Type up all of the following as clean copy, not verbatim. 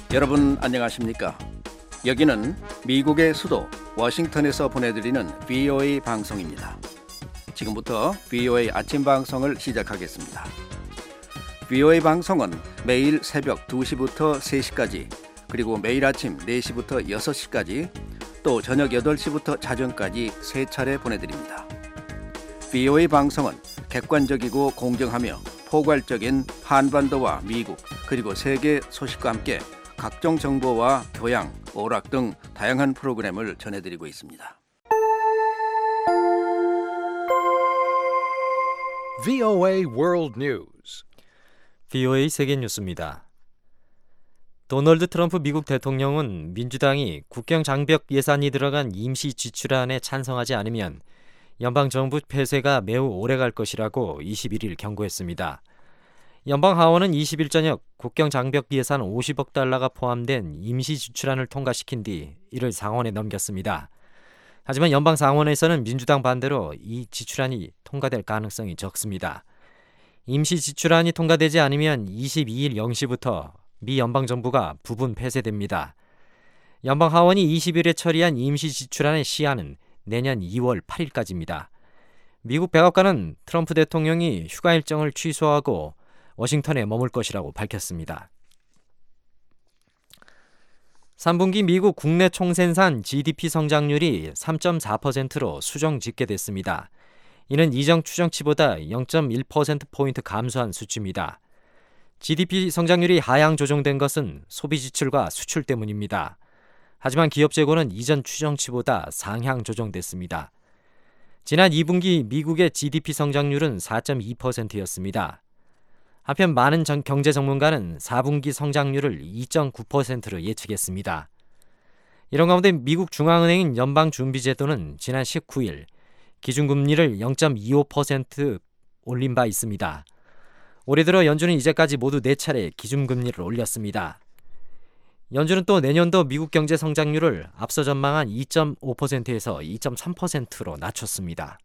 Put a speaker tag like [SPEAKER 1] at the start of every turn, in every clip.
[SPEAKER 1] 여러분 안녕하십니까? 여기는 미국의 수도 워싱턴에서 보내드리는 VOA 방송입니다. 지금부터 VOA 아침 방송을 시작하겠습니다. VOA 방송은 매일 새벽 2시부터 3시까지, 그리고 매일 아침 4시부터 6시까지, 또 저녁 8시부터 자정까지 3차례 보내드립니다. VOA 방송은 객관적이고 공정하며 포괄적인 한반도와 미국 그리고 세계 소식과 함께 각종 정보와 교양, 오락 등 다양한 프로그램을 전해드리고 있습니다.
[SPEAKER 2] VOA World News.
[SPEAKER 3] VOA 세계 뉴스입니다. 도널드 트럼프 미국 대통령은 민주당이 국경 장벽 예산이 들어간 임시 지출안에 찬성하지 않으면 연방정부 폐쇄가 매우 오래갈 것이라고 21일 경고했습니다. 연방하원은 20일 저녁 국경 장벽 예산 50억 달러가 포함된 임시 지출안을 통과시킨 뒤 이를 상원에 넘겼습니다. 하지만 연방상원에서는 민주당 반대로 이 지출안이 통과될 가능성이 적습니다. 임시 지출안이 통과되지 않으면 22일 0시부터 미 연방정부가 부분 폐쇄됩니다. 연방하원이 20일에 처리한 임시 지출안의 시한은 내년 2월 8일까지입니다. 미국 백악관은 트럼프 대통령이 휴가 일정을 취소하고 워싱턴에 머물 것이라고 밝혔습니다. 3분기 미국 국내 총생산 GDP 성장률이 3.4%로 수정 집계됐습니다. 이는 이전 추정치보다 0.1%포인트 감소한 수치입니다. GDP 성장률이 하향 조정된 것은 소비 지출과 수출 때문입니다. 하지만 기업 재고는 이전 추정치보다 상향 조정됐습니다. 지난 2분기 미국의 GDP 성장률은 4.2%였습니다. 한편 많은 경제 전문가는 4분기 성장률을 2.9%로 예측했습니다. 이런 가운데 미국 중앙은행인 연방준비제도는 지난 19일 기준금리를 0.25% 올린 바 있습니다. 올해 들어 연준은 이제까지 모두 4차례 기준금리를 올렸습니다. 연준은 또 내년도 미국 경제 성장률을 앞서 전망한 2.5%에서 2.3%로 낮췄습니다.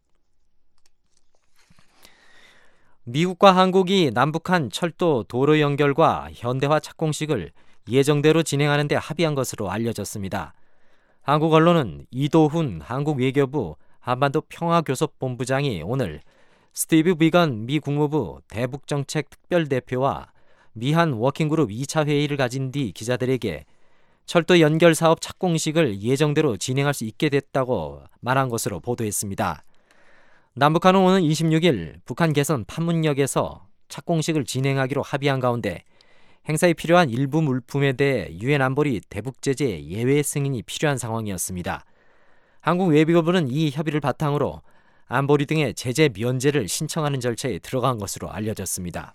[SPEAKER 3] 미국과 한국이 남북한 철도 도로 연결과 현대화 착공식을 예정대로 진행하는 데 합의한 것으로 알려졌습니다. 한국 언론은 이도훈 한국 외교부 한반도 평화교섭본부장이 오늘 스티브 비건 미 국무부 대북정책 특별대표와 미한 워킹그룹 2차 회의를 가진 뒤 기자들에게 철도 연결 사업 착공식을 예정대로 진행할 수 있게 됐다고 말한 것으로 보도했습니다. 남북한은 오는 26일 북한 개선 판문역에서 착공식을 진행하기로 합의한 가운데 행사에 필요한 일부 물품에 대해 유엔 안보리 대북 제재 예외 승인이 필요한 상황이었습니다. 한국 외교부는 이 협의를 바탕으로 안보리 등의 제재 면제를 신청하는 절차에 들어간 것으로 알려졌습니다.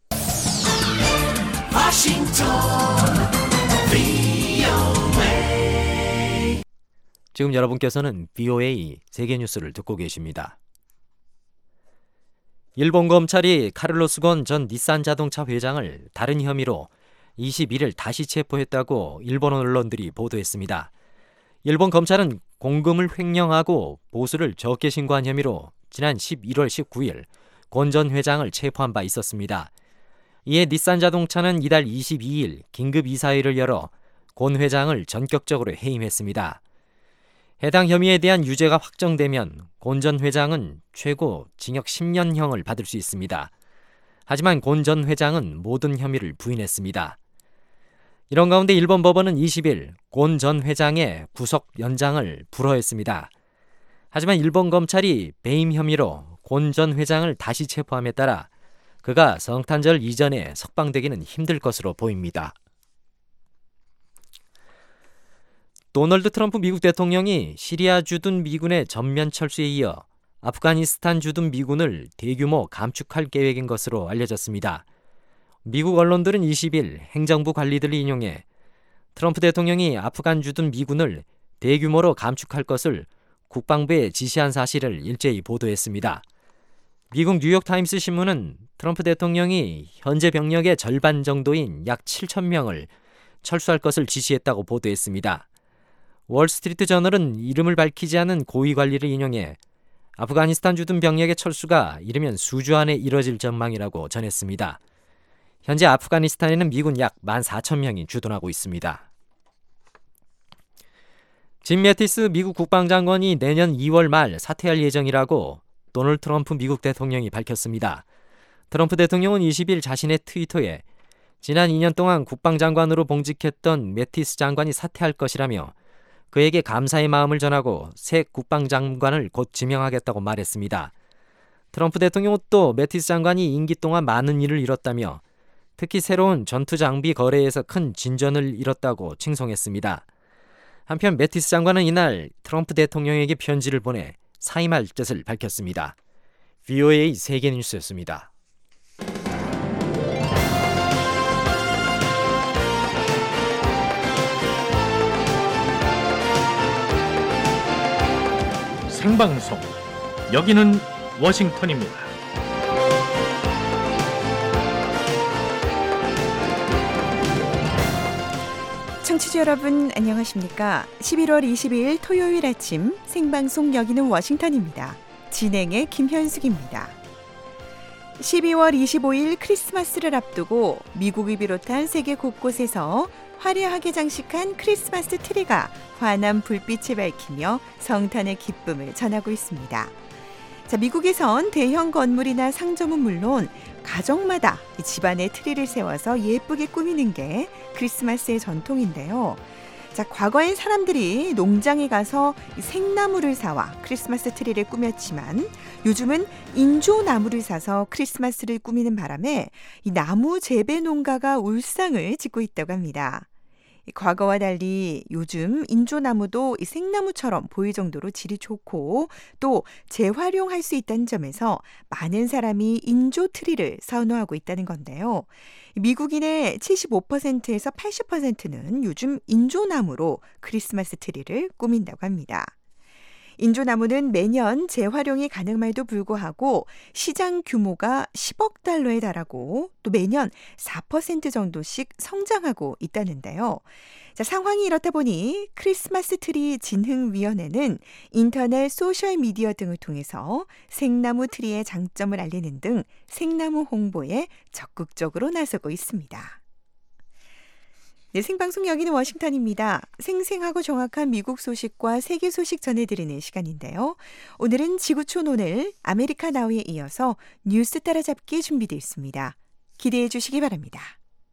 [SPEAKER 3] 지금 여러분께서는 VOA 세계뉴스를 듣고 계십니다. 일본 검찰이 카를로스 곤 전 닛산 자동차 회장을 다른 혐의로 21일 다시 체포했다고 일본 언론들이 보도했습니다. 일본 검찰은 공금을 횡령하고 보수를 적게 신고한 혐의로 지난 11월 19일 곤 전 회장을 체포한 바 있었습니다. 이에 닛산 자동차는 이달 22일 긴급 이사회를 열어 곤 회장을 전격적으로 해임했습니다. 해당 혐의에 대한 유죄가 확정되면 곤 전 회장은 최고 징역 10년형을 받을 수 있습니다. 하지만 곤 전 회장은 모든 혐의를 부인했습니다. 이런 가운데 일본 법원은 20일 곤 전 회장의 구속 연장을 불허했습니다. 하지만 일본 검찰이 배임 혐의로 곤 전 회장을 다시 체포함에 따라 그가 성탄절 이전에 석방되기는 힘들 것으로 보입니다. 도널드 트럼프 미국 대통령이 시리아 주둔 미군의 전면 철수에 이어 아프가니스탄 주둔 미군을 대규모 감축할 계획인 것으로 알려졌습니다. 미국 언론들은 20일 행정부 관리들을 인용해 트럼프 대통령이 아프간 주둔 미군을 대규모로 감축할 것을 국방부에 지시한 사실을 일제히 보도했습니다. 미국 뉴욕타임스 신문은 트럼프 대통령이 현재 병력의 절반 정도인 약 7,000명을 철수할 것을 지시했다고 보도했습니다. 월스트리트 저널은 이름을 밝히지 않은 고위 관리를 인용해 아프가니스탄 주둔 병력의 철수가 이르면 수주 안에 이뤄질 전망이라고 전했습니다. 현재 아프가니스탄에는 미군 약 14,000명이 주둔하고 있습니다. 짐 매티스 미국 국방장관이 내년 2월 말 사퇴할 예정이라고 도널드 트럼프 미국 대통령이 밝혔습니다. 트럼프 대통령은 20일 자신의 트위터에 지난 2년 동안 국방장관으로 봉직했던 매티스 장관이 사퇴할 것이라며 그에게 감사의 마음을 전하고 새 국방장관을 곧 지명하겠다고 말했습니다. 트럼프 대통령은 또 매티스 장관이 임기 동안 많은 일을 이뤘다며 특히 새로운 전투 장비 거래에서 큰 진전을 이뤘다고 칭송했습니다. 한편 매티스 장관은 이날 트럼프 대통령에게 편지를 보내 사임할 뜻을 밝혔습니다. VOA 세계뉴스였습니다.
[SPEAKER 4] 생방송 여기는 워싱턴입니다.
[SPEAKER 5] 청취자 여러분 안녕하십니까? 11월 22일 토요일 아침 생방송 여기는 워싱턴입니다. 진행의 김현숙입니다. 12월 25일 크리스마스를 앞두고 미국을 비롯한 세계 곳곳에서 화려하게 장식한 크리스마스 트리가 환한 불빛을 밝히며 성탄의 기쁨을 전하고 있습니다. 자, 미국에선 대형 건물이나 상점은 물론 가정마다 집안에 트리를 세워서 예쁘게 꾸미는 게 크리스마스의 전통인데요. 자, 과거엔 사람들이 농장에 가서 생나무를 사와 크리스마스 트리를 꾸몄지만 요즘은 인조나무를 사서 크리스마스를 꾸미는 바람에 이 나무 재배 농가가 울상을 짓고 있다고 합니다. 과거와 달리 요즘 인조나무도 생나무처럼 보일 정도로 질이 좋고 또 재활용할 수 있다는 점에서 많은 사람이 인조 트리를 선호하고 있다는 건데요. 미국인의 75%에서 80%는 요즘 인조나무로 크리스마스 트리를 꾸민다고 합니다. 인조나무는 매년 재활용이 가능함에도 불구하고 시장 규모가 10억 달러에 달하고 또 매년 4% 정도씩 성장하고 있다는데요. 자, 상황이 이렇다 보니 크리스마스 트리 진흥위원회는 인터넷, 소셜미디어 등을 통해서 생나무 트리의 장점을 알리는 등 생나무 홍보에 적극적으로 나서고 있습니다. 네, 생방송 여기는 워싱턴입니다. 생생하고 정확한 미국 소식과 세계 소식 전해드리는 시간인데요. 오늘은 지구촌 오늘 아메리카 나우에 이어서 뉴스 따라잡기 준비되어 있습니다. 기대해 주시기 바랍니다.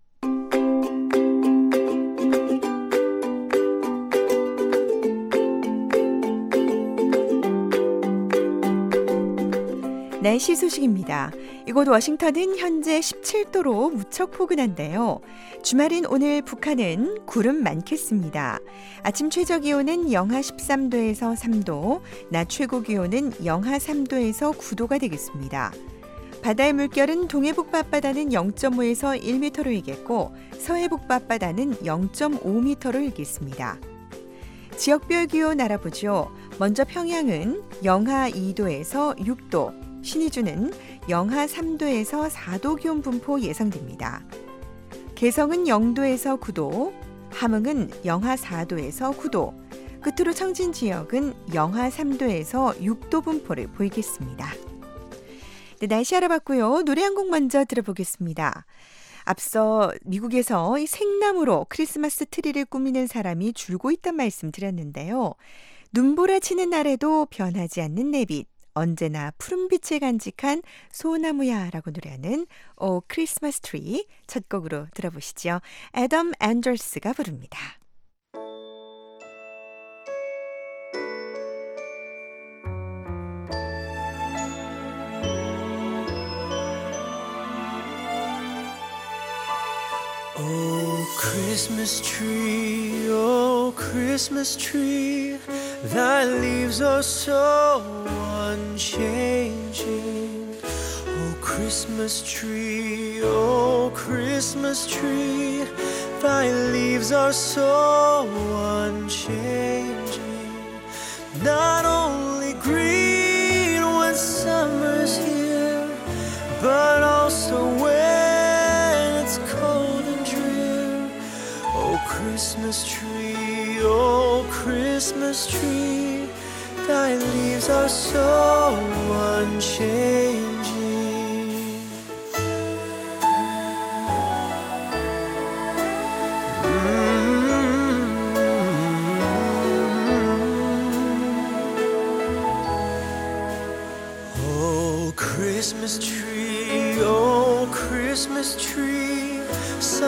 [SPEAKER 5] 날씨 소식입니다. 이곳 워싱턴은 현재 17도로 무척 포근한데요. 주말인 오늘 북한은 구름 많겠습니다. 아침 최저 기온은 영하 13도에서 3도, 낮 최고 기온은 영하 3도에서 9도가 되겠습니다. 바다의 물결은 동해북 밤바다는 0.5에서 1m로 일겠고 서해북 밤바다는 0.5m로 일겠습니다. 지역별 기온 알아보죠. 먼저 평양은 영하 2도에서 6도, 신의주는 영하 3도에서 4도 기온 분포 예상됩니다. 개성은 0도에서 9도, 함흥은 영하 4도에서 9도, 끝으로 청진 지역은 영하 3도에서 6도 분포를 보이겠습니다. 네, 날씨 알아봤고요. 노래 한 곡 먼저 들어보겠습니다. 앞서 미국에서 이 생나무로 크리스마스 트리를 꾸미는 사람이 줄고 있다는 말씀 드렸는데요. 눈보라치는 날에도 변하지 않는 내빛, 언제나 푸른빛을 간직한 소나무야라고 노래하는 오 크리스마스 트리 첫 곡으로 들어보시죠. 애덤 앤더스가 부릅니다.
[SPEAKER 6] Oh, Christmas tree, oh, Christmas tree, thy leaves are so unchanging. Oh, Christmas tree, oh, Christmas tree, thy leaves are so unchanging. Not only green when summer's here, but also when it's cold and drear. Oh, Christmas tree, oh, Christmas tree, thy leaves are so unchanging.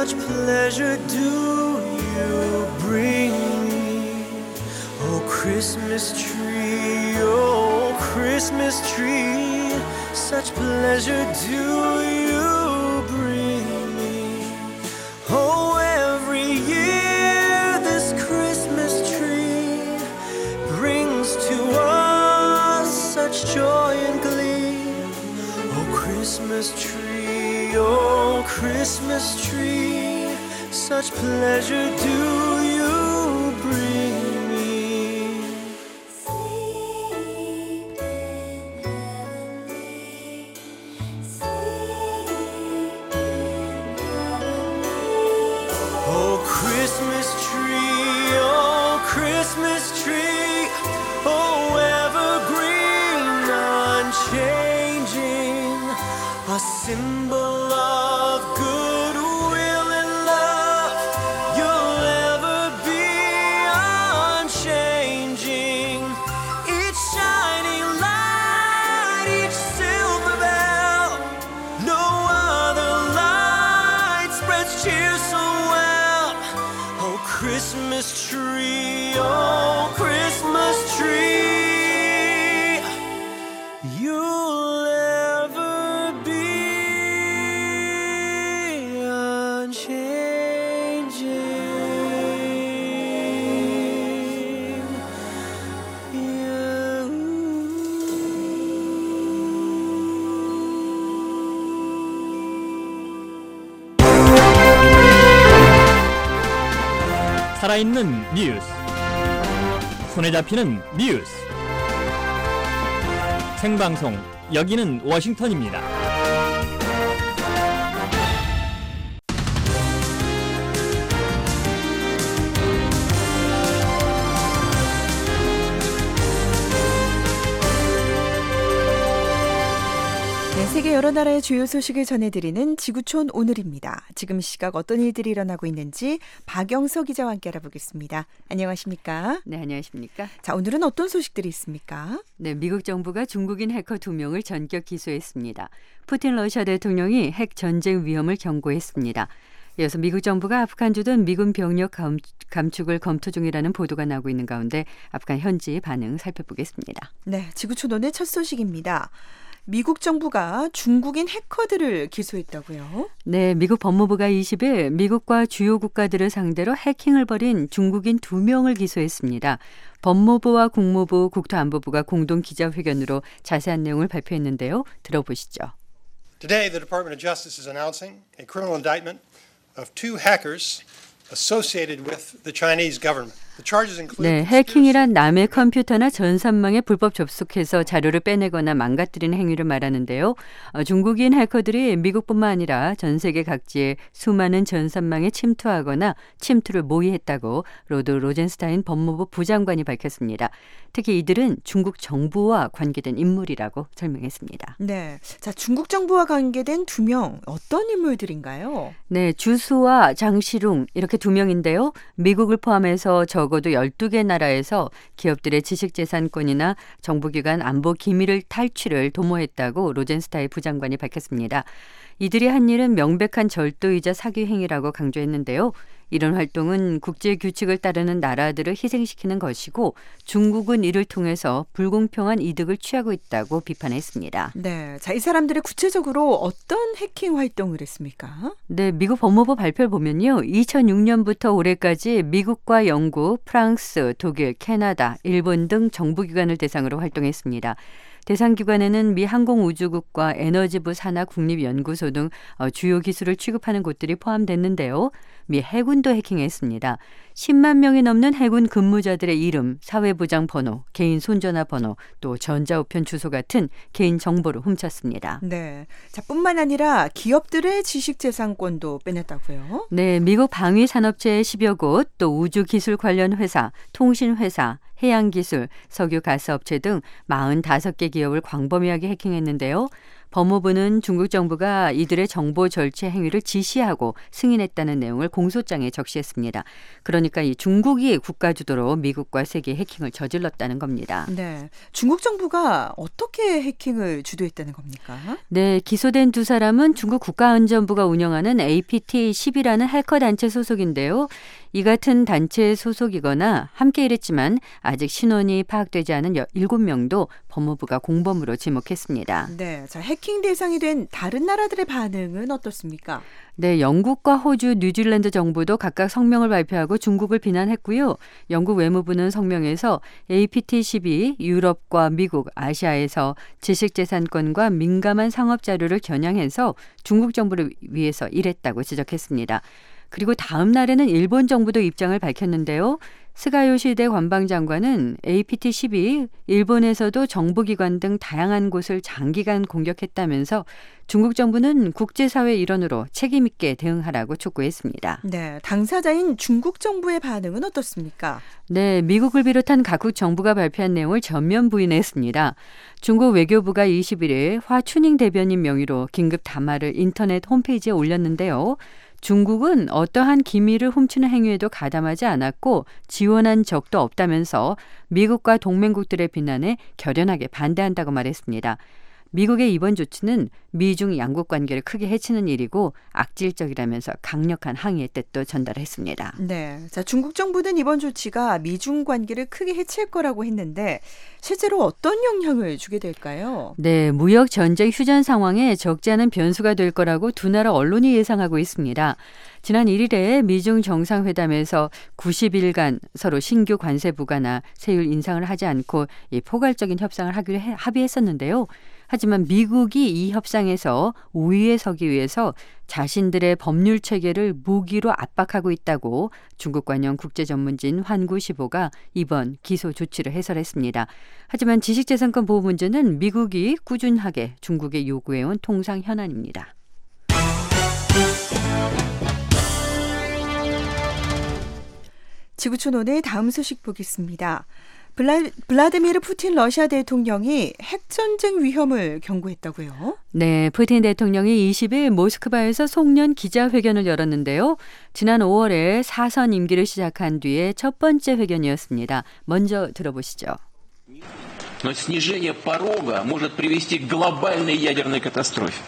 [SPEAKER 6] such pleasure do you bring me. Oh Christmas tree, oh Christmas tree, such pleasure do you bring me. Oh, every year this Christmas tree brings to us such joy and glee. Oh Christmas tree, oh Christmas tree, such pleasure do you bring me. Oh Christmas tree, oh Christmas tree, oh evergreen, unchanging, a symbol of goodwill and love. You'll ever be unchanging. Each shining light, each silver bell, no other light spreads cheer so well. Oh Christmas tree, oh Christmas tree, you'll ever be unchanging.
[SPEAKER 4] 살아있는 뉴스, 손에 잡히는 뉴스, 생방송 여기는 워싱턴입니다.
[SPEAKER 5] 네, 세계 여러 나라의 주요 소식을 전해드리는 지구촌 오늘입니다. 지금 시각 어떤 일들이 일어나고 있는지 박영서 기자와 함께 알아보겠습니다. 안녕하십니까?
[SPEAKER 7] 네, 안녕하십니까?
[SPEAKER 5] 자, 오늘은 어떤 소식들이 있습니까?
[SPEAKER 7] 네, 미국 정부가 중국인 해커 2명을 전격 기소했습니다. 푸틴 러시아 대통령이 핵 전쟁 위험을 경고했습니다. 이어서 미국 정부가 아프간 주둔 미군 병력 감축을 검토 중이라는 보도가 나오고 있는 가운데 아프간 현지 반응 살펴보겠습니다.
[SPEAKER 5] 네, 지구촌 오늘 첫 소식입니다. 미국 정부가 중국인 해커들을 기소했다고요?
[SPEAKER 7] 네, 미국 법무부가 20일 미국과 주요 국가들을 상대로 해킹을 벌인 중국인 2명을 기소했습니다. 법무부와 국무부, 국토안보부가 공동 기자회견으로 자세한 내용을 발표했는데요. 들어보시죠.
[SPEAKER 8] Today, the Department of Justice is announcing a criminal indictment of 2 hackers associated with the Chinese government. The charges include
[SPEAKER 7] 네, 해킹이란 남의 컴퓨터나 전산망에 불법 접속해서 자료를 빼내거나 망가뜨리는 행위를 말하는데요. 중국인 해커들이 미국뿐만 아니라 전 세계 각지의 수많은 전산망에 침투하거나 침투를 모의했다고 로드 로젠스타인 법무부 부장관이 밝혔습니다. 특히 이들은 중국 정부와 관계된 인물이라고 설명했습니다.
[SPEAKER 5] 네, 자, 중국 정부와 관계된 2명, 어떤 인물들인가요?
[SPEAKER 7] 네, 주수와 장시룽 이렇게 2명인데요. 미국을 포함해서 적어도 12개 나라에서 기업들의 지식재산권이나 정부기관 안보 기밀을 탈취를 도모했다고 로젠스타인 부장관이 밝혔습니다. 이들이 한 일은 명백한 절도이자 사기 행위라고 강조했는데요. 이런 활동은 국제 규칙을 따르는 나라들을 희생시키는 것이고 중국은 이를 통해서 불공평한 이득을 취하고 있다고 비판했습니다.
[SPEAKER 5] 네, 자, 이 사람들이 구체적으로 어떤 해킹 활동을 했습니까?
[SPEAKER 7] 네, 미국 법무부 발표를 보면요. 2006년부터 올해까지 미국과 영국, 프랑스, 독일, 캐나다, 일본 등 정부기관을 대상으로 활동했습니다. 대상 기관에는 미 항공우주국과 에너지부 산하 국립연구소 등 주요 기술을 취급하는 곳들이 포함됐는데요. 미 해군도 해킹했습니다. 10만 명이 넘는 해군 근무자들의 이름, 사회보장 번호, 개인 손전화 번호, 또 전자우편 주소 같은 개인 정보를 훔쳤습니다.
[SPEAKER 5] 네, 자, 뿐만 아니라 기업들의 지식재산권도 빼냈다고요?
[SPEAKER 7] 네, 미국 방위산업체의 10여 곳, 또 우주기술 관련 회사, 통신회사, 해양기술, 석유가스업체 등 45개 기업을 광범위하게 해킹했는데요. 법무부는 중국 정부가 이들의 정보 절취 행위를 지시하고 승인했다는 내용을 공소장에 적시했습니다. 그러니까 이 중국이 국가 주도로 미국과 세계 해킹을 저질렀다는 겁니다.
[SPEAKER 5] 네, 중국 정부가 어떻게 해킹을 주도했다는 겁니까?
[SPEAKER 7] 네, 기소된 두 사람은 중국 국가안전부가 운영하는 APT-10이라는 해커 단체 소속인데요. 이 같은 단체 소속이거나 함께 일했지만 아직 신원이 파악되지 않은 7명도 법무부가 공범으로 지목했습니다.
[SPEAKER 5] 네, 자, 해킹 대상이 된 다른 나라들의 반응은 어떻습니까?
[SPEAKER 7] 네, 영국과 호주, 뉴질랜드 정부도 각각 성명을 발표하고 중국을 비난했고요. 영국 외무부는 성명에서 APT-10이 유럽과 미국, 아시아에서 지식재산권과 민감한 상업 자료를 겨냥해서 중국 정부를 위해서 일했다고 지적했습니다. 그리고 다음 날에는 일본 정부도 입장을 밝혔는데요. 스가 요시히데 관방장관은 APT-10이 일본에서도 정부기관 등 다양한 곳을 장기간 공격했다면서 중국 정부는 국제사회 일원으로 책임 있게 대응하라고 촉구했습니다.
[SPEAKER 5] 네, 당사자인 중국 정부의 반응은 어떻습니까?
[SPEAKER 7] 네, 미국을 비롯한 각국 정부가 발표한 내용을 전면 부인했습니다. 중국 외교부가 21일 화춘잉 대변인 명의로 긴급 담화를 인터넷 홈페이지에 올렸는데요. 중국은 어떠한 기밀을 훔치는 행위에도 가담하지 않았고 지원한 적도 없다면서 미국과 동맹국들의 비난에 결연하게 반대한다고 말했습니다. 미국의 이번 조치는 미중 양국 관계를 크게 해치는 일이고 악질적이라면서 강력한 항의의 뜻도 전달했습니다.
[SPEAKER 5] 네, 자, 중국 정부는 이번 조치가 미중 관계를 크게 해칠 거라고 했는데 실제로 어떤 영향을 주게 될까요?
[SPEAKER 7] 네, 무역 전쟁 휴전 상황에 적지 않은 변수가 될 거라고 두 나라 언론이 예상하고 있습니다. 지난 1일에 미중 정상회담에서 90일간 서로 신규 관세 부과나 세율 인상을 하지 않고 이 포괄적인 협상을 하기로 합의했었는데요. 하지만 미국이 이 협상에서 우위에 서기 위해서 자신들의 법률 체계를 무기로 압박하고 있다고 중국 관영 국제전문지인 환구시보가 이번 기소 조치를 해설했습니다. 하지만 지식재산권 보호 문제는 미국이 꾸준하게 중국에 요구해온 통상 현안입니다.
[SPEAKER 5] 지구촌 오늘 다음 소식 보겠습니다. 블라디미르 푸틴 러시아 대통령이 핵전쟁 위험을 경고했다고요?
[SPEAKER 7] 네, 푸틴 대통령이 20일 모스크바에서 송년 기자회견을 열었는데요. 지난 5월에 사선 임기를 시작한 뒤에 첫 번째 회견이었습니다. 먼저 들어보시죠.
[SPEAKER 9] Но снижение порога может привести к глобальной ядерной катастрофе.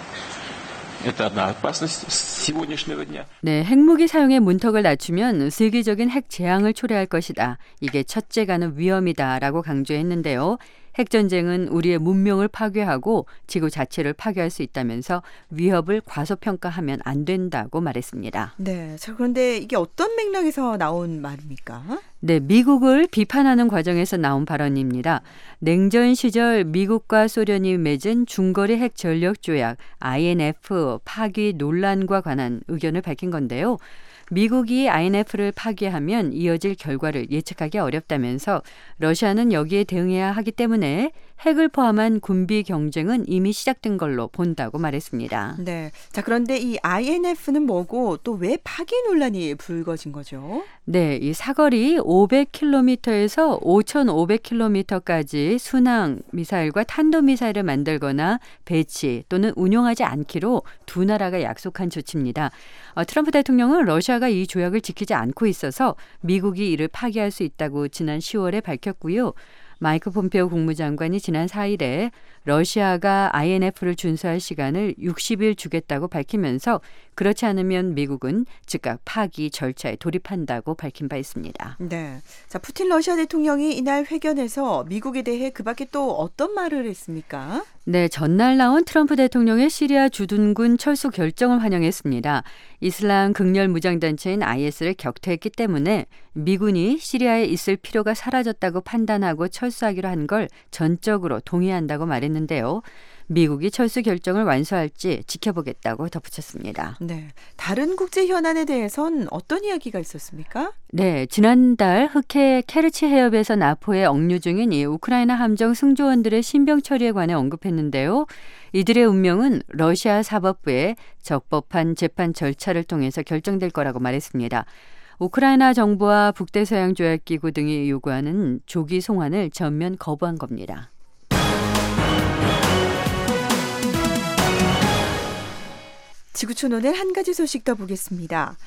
[SPEAKER 9] Это одна опасность сегодняшнего дня.
[SPEAKER 7] 네, 핵무기 사용의 문턱을 낮추면 세계적인 핵 재앙을 초래할 것이다. 이게 첫째 가는 위험이다라고 강조했는데요. 핵전쟁은 우리의 문명을 파괴하고 지구 자체를 파괴할 수 있다면서 위협을 과소평가하면 안 된다고 말했습니다.
[SPEAKER 5] 네, 자, 그런데 이게 어떤 맥락에서 나온 말입니까?
[SPEAKER 7] 네, 미국을 비판하는 과정에서 나온 발언입니다. 냉전 시절 미국과 소련이 맺은 중거리 핵 전력 조약 INF 파기 논란과 관한 의견을 밝힌 건데요. 미국이 INF를 파기하면 이어질 결과를 예측하기 어렵다면서 러시아는 여기에 대응해야 하기 때문에 핵을 포함한 군비 경쟁은 이미 시작된 걸로 본다고 말했습니다.
[SPEAKER 5] 네, 자, 그런데 이 INF는 뭐고 또 왜 파기 논란이 불거진 거죠?
[SPEAKER 7] 네, 이 사거리 500km에서 5,500km까지 순항 미사일과 탄도미사일을 만들거나 배치 또는 운용하지 않기로 두 나라가 약속한 조치입니다. 트럼프 대통령은 러시아가 이 조약을 지키지 않고 있어서 미국이 이를 파기할 수 있다고 지난 10월에 밝혔고요. 마이크 폼페오 국무장관이 지난 4일에 러시아가 INF를 준수할 시간을 60일 주겠다고 밝히면서 그렇지 않으면 미국은 즉각 파기 절차에 돌입한다고 밝힌 바 있습니다.
[SPEAKER 5] 네, 자, 푸틴 러시아 대통령이 이날 회견에서 미국에 대해 그밖에 또 어떤 말을 했습니까?
[SPEAKER 7] 네, 전날 나온 트럼프 대통령의 시리아 주둔군 철수 결정을 환영했습니다. 이슬람 극렬 무장단체인 IS를 격퇴했기 때문에 미군이 시리아에 있을 필요가 사라졌다고 판단하고 철수하기로 한 걸 전적으로 동의한다고 말했는데요. 미국이 철수 결정을 완수할지 지켜보겠다고 덧붙였습니다.
[SPEAKER 5] 네, 다른 국제 현안에 대해선 어떤 이야기가 있었습니까?
[SPEAKER 7] 네, 지난달 흑해 케르치 해협에서 나포에 억류 중인 이 우크라이나 함정 승조원들의 신병 처리에 관해 언급했는데요. 이들의 운명은 러시아 사법부의 적법한 재판 절차를 통해서 결정될 거라고 말했습니다. 우크라이나 정부와 북대서양조약기구 등이 요구하는 조기 송환을 전면 거부한 겁니다.
[SPEAKER 5] 지구촌 오늘 한 가지 소식 더 보겠습니다.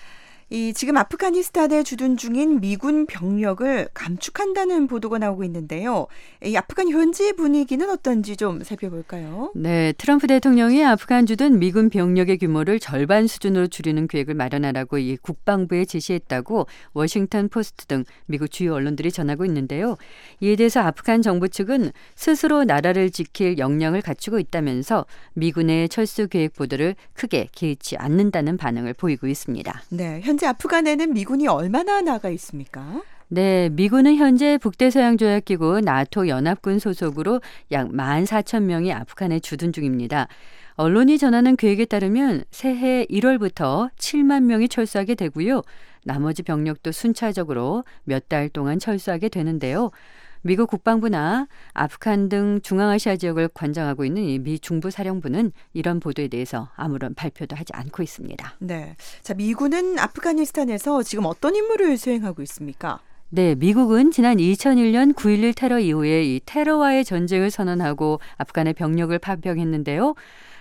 [SPEAKER 5] 지금 아프가니스탄에 주둔 중인 미군 병력을 감축한다는 보도가 나오고 있는데요. 이 아프간 현지 분위기는 어떤지 좀 살펴볼까요?
[SPEAKER 7] 네, 트럼프 대통령이 아프간 주둔 미군 병력의 규모를 절반 수준으로 줄이는 계획을 마련하라고 이 국방부에 지시했다고 워싱턴 포스트 등 미국 주요 언론들이 전하고 있는데요. 이에 대해서 아프간 정부 측은 스스로 나라를 지킬 역량을 갖추고 있다면서 미군의 철수 계획 보도를 크게 개의치 않는다는 반응을 보이고 있습니다.
[SPEAKER 5] 네, 현재 아프간에는 미군이 얼마나 나가 있습니까?
[SPEAKER 7] 네, 미군은 현재 북대서양조약기구 나토 연합군 소속으로 약 14,000명이 아프간에 주둔 중입니다. 언론이 전하는 계획에 따르면 새해 1월부터 7만 명이 철수하게 되고요. 나머지 병력도 순차적으로 몇 달 동안 철수하게 되는데요. 미국 국방부나 아프간 등 중앙아시아 지역을 관장하고 있는 이 미 중부사령부는 이런 보도에 대해서 아무런 발표도 하지 않고 있습니다.
[SPEAKER 5] 네, 자 미군은 아프가니스탄에서 지금 어떤 임무를 수행하고 있습니까?
[SPEAKER 7] 네, 미국은 지난 2001년 9.11 테러 이후에 이 테러와의 전쟁을 선언하고 아프간에 병력을 파병했는데요.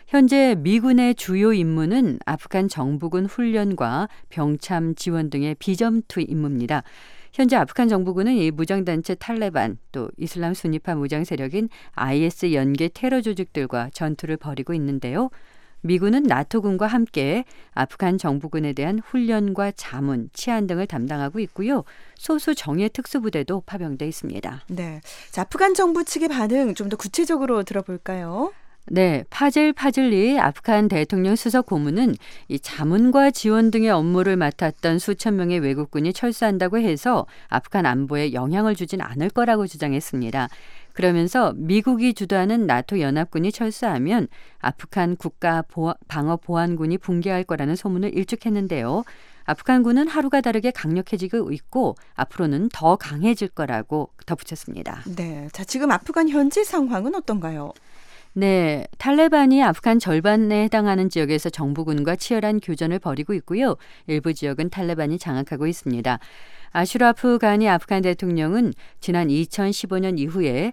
[SPEAKER 7] 현재 미군의 주요 임무는 아프간 정부군 훈련과 병참 지원 등의 비점투 임무입니다. 현재 아프간 정부군은 이 무장단체 탈레반 또 이슬람 순위파 무장 세력인 IS 연계 테러 조직들과 전투를 벌이고 있는데요. 미군은 나토군과 함께 아프간 정부군에 대한 훈련과 자문, 치안 등을 담당하고 있고요. 소수 정예 특수부대도 파병돼 있습니다.
[SPEAKER 5] 네, 자, 아프간 정부 측의 반응 좀 더 구체적으로 들어볼까요?
[SPEAKER 7] 네, 파젤 파즐리 아프간 대통령 수석 고문은 이 자문과 지원 등의 업무를 맡았던 수천 명의 외국군이 철수한다고 해서 아프간 안보에 영향을 주진 않을 거라고 주장했습니다. 그러면서 미국이 주도하는 나토 연합군이 철수하면 아프간 국가 방어 보안군이 붕괴할 거라는 소문을 일축했는데요. 아프간군은 하루가 다르게 강력해지고 있고 앞으로는 더 강해질 거라고 덧붙였습니다.
[SPEAKER 5] 네, 자 지금 아프간 현지 상황은 어떤가요?
[SPEAKER 7] 네, 탈레반이 아프간 절반에 해당하는 지역에서 정부군과 치열한 교전을 벌이고 있고요. 일부 지역은 탈레반이 장악하고 있습니다. 아슈라프 가니 아프간 대통령은 지난 2015년 이후에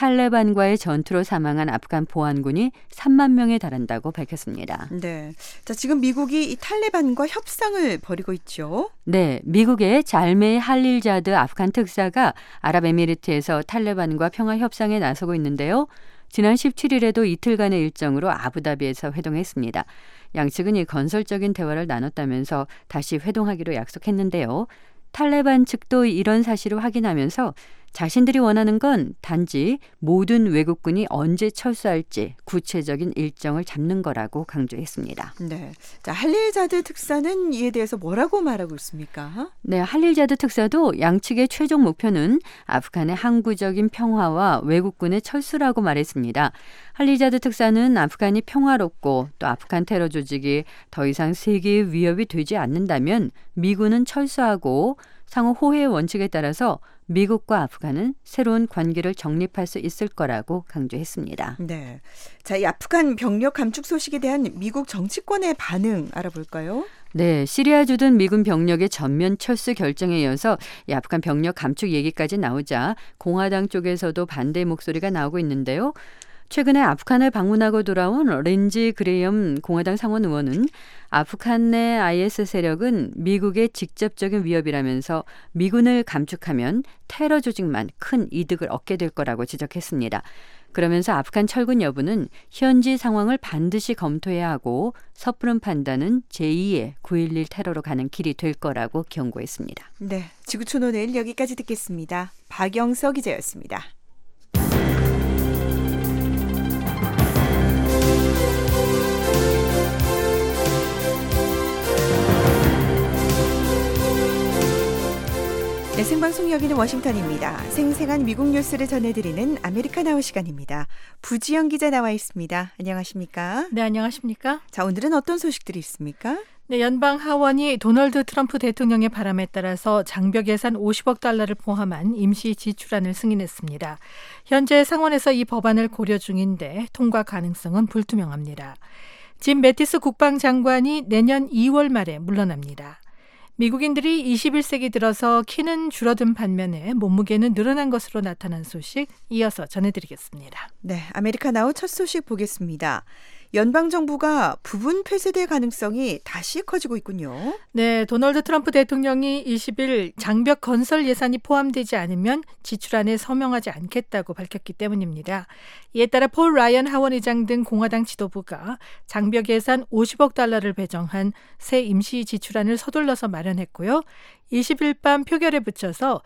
[SPEAKER 7] 탈레반과의 전투로 사망한 아프간 보안군이 3만 명에 달한다고 밝혔습니다.
[SPEAKER 5] 네, 자 지금 미국이 이 탈레반과 협상을 벌이고 있죠.
[SPEAKER 7] 네, 미국의 잘메 할릴자드 아프간 특사가 아랍에미리트에서 탈레반과 평화 협상에 나서고 있는데요. 지난 17일에도 이틀간의 일정으로 아부다비에서 회동했습니다. 양측은 이 건설적인 대화를 나눴다면서 다시 회동하기로 약속했는데요. 탈레반 측도 이런 사실을 확인하면서 자신들이 원하는 건 단지 모든 외국군이 언제 철수할지 구체적인 일정을 잡는 거라고 강조했습니다.
[SPEAKER 5] 네, 자 할릴자드 특사는 이에 대해서 뭐라고 말하고 있습니까?
[SPEAKER 7] 네, 할릴자드 특사도 양측의 최종 목표는 아프간의 항구적인 평화와 외국군의 철수라고 말했습니다. 할릴자드 특사는 아프간이 평화롭고 또 아프간 테러 조직이 더 이상 세계의 위협이 되지 않는다면 미군은 철수하고 상호 호혜의 원칙에 따라서 미국과 아프간은 새로운 관계를 정립할 수 있을 거라고 강조했습니다.
[SPEAKER 5] 네, 자, 이 아프간 병력 감축 소식에 대한 미국 정치권의 반응 알아볼까요?
[SPEAKER 7] 네, 시리아 주둔 미군 병력의 전면 철수 결정에 이어서 이 아프간 병력 감축 얘기까지 나오자 공화당 쪽에서도 반대 목소리가 나오고 있는데요. 최근에 아프간을 방문하고 돌아온 린지 그레이엄 공화당 상원 의원은 아프간 내 IS 세력은 미국의 직접적인 위협이라면서 미군을 감축하면 테러 조직만 큰 이득을 얻게 될 거라고 지적했습니다. 그러면서 아프간 철군 여부는 현지 상황을 반드시 검토해야 하고 섣부른 판단은 제2의 9.11 테러로 가는 길이 될 거라고 경고했습니다.
[SPEAKER 5] 네, 지구촌 오늘 여기까지 듣겠습니다. 박영서 기자였습니다. 네, 생방송 여기는 워싱턴입니다. 생생한 미국 뉴스를 전해드리는 아메리카나우 시간입니다. 부지영 기자 나와 있습니다. 안녕하십니까?
[SPEAKER 10] 네, 안녕하십니까?
[SPEAKER 5] 자, 오늘은 어떤 소식들이 있습니까?
[SPEAKER 10] 네, 연방 하원이 도널드 트럼프 대통령의 바람에 따라서 장벽 예산 50억 달러를 포함한 임시 지출안을 승인했습니다. 현재 상원에서 이 법안을 고려 중인데 통과 가능성은 불투명합니다. 짐 매티스 국방장관이 내년 2월 말에 물러납니다. 미국인들이 21세기 들어서 키는 줄어든 반면에 몸무게는 늘어난 것으로 나타난 소식 이어서 전해드리겠습니다.
[SPEAKER 5] 네, 아메리카나우 첫 소식 보겠습니다. 연방정부가 부분 폐쇄될 가능성이 다시 커지고 있군요.
[SPEAKER 10] 네, 도널드 트럼프 대통령이 20일 장벽 건설 예산이 포함되지 않으면 지출안에 서명하지 않겠다고 밝혔기 때문입니다. 이에 따라 폴 라이언 하원의장 등 공화당 지도부가 장벽 예산 50억 달러를 배정한 새 임시 지출안을 서둘러서 마련했고요. 20일 밤 표결에 붙여서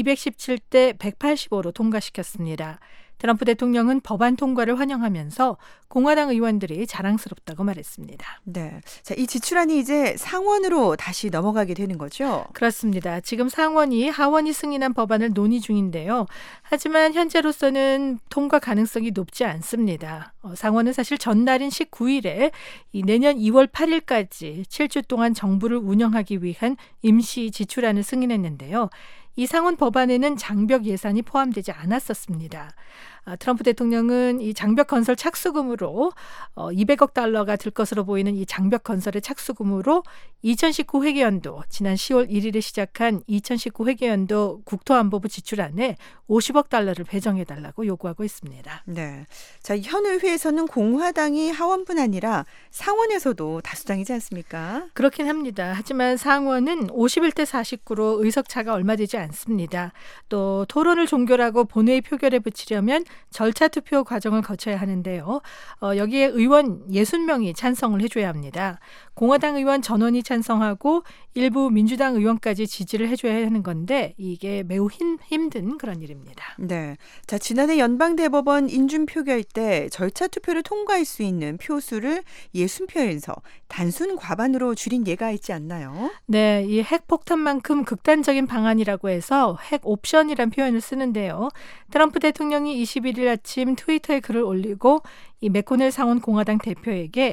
[SPEAKER 10] 217대 185로 통과시켰습니다. 트럼프 대통령은 법안 통과를 환영하면서 공화당 의원들이 자랑스럽다고 말했습니다.
[SPEAKER 5] 네, 자, 이 지출안이 이제 상원으로 다시 넘어가게 되는 거죠?
[SPEAKER 10] 그렇습니다. 지금 상원이 하원이 승인한 법안을 논의 중인데요. 하지만 현재로서는 통과 가능성이 높지 않습니다. 상원은 사실 전날인 19일에 내년 2월 8일까지 7주 동안 정부를 운영하기 위한 임시 지출안을 승인했는데요. 이 상원 법안에는 장벽 예산이 포함되지 않았었습니다. 트럼프 대통령은 이 장벽 건설 착수금으로 200억 달러가 들 것으로 보이는 이 장벽 건설의 착수금으로 2019 회계연도 지난 10월 1일에 시작한 2019 회계연도 국토안보부 지출안에 50억 달러를 배정해달라고 요구하고 있습니다.
[SPEAKER 5] 네, 자, 현 의회에서는 공화당이 하원뿐 아니라 상원에서도 다수당이지 않습니까?
[SPEAKER 10] 그렇긴 합니다. 하지만 상원은 51대 49로 의석차가 얼마 되지 않습니다. 또 토론을 종결하고 본회의 표결에 붙이려면 절차 투표 과정을 거쳐야 하는데요. 여기에 의원 60명이 찬성을 해줘야 합니다. 공화당 의원 전원이 찬성하고 일부 민주당 의원까지 지지를 해줘야 하는 건데 이게 매우 힘든 그런 일입니다.
[SPEAKER 5] 네, 자, 지난해 연방대법원 인준 표결 때 절차 투표를 통과할 수 있는 표수를 60표에서 단순 과반으로 줄인 예가 있지 않나요?
[SPEAKER 10] 네, 이 핵폭탄만큼 극단적인 방안이라고 해서 핵 옵션이란 표현을 쓰는데요. 트럼프 대통령이 21일 아침 트위터에 글을 올리고 이 맥코넬 상원 공화당 대표에게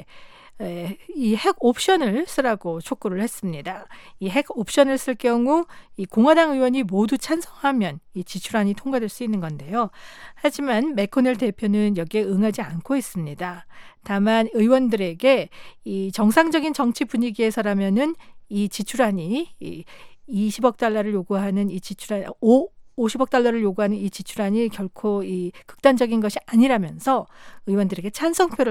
[SPEAKER 10] 이 핵 옵션을 쓰라고 촉구를 했습니다. 이 핵 옵션을 쓸 경우 이 공화당 의원이 모두 찬성하면 이 지출안이 통과될 수 있는 건데요. 하지만 맥코넬 대표는 여기에 응하지 않고 있습니다. 다만 의원들에게 이 정상적인 정치 분위기에서라면은 이 지출안이 20억 달러를 요구하는 이 지출안 50억 달러를 요구하는 이 지출안이 결코 이 극단적인 것이 아니라면서 의원들에게 찬성표를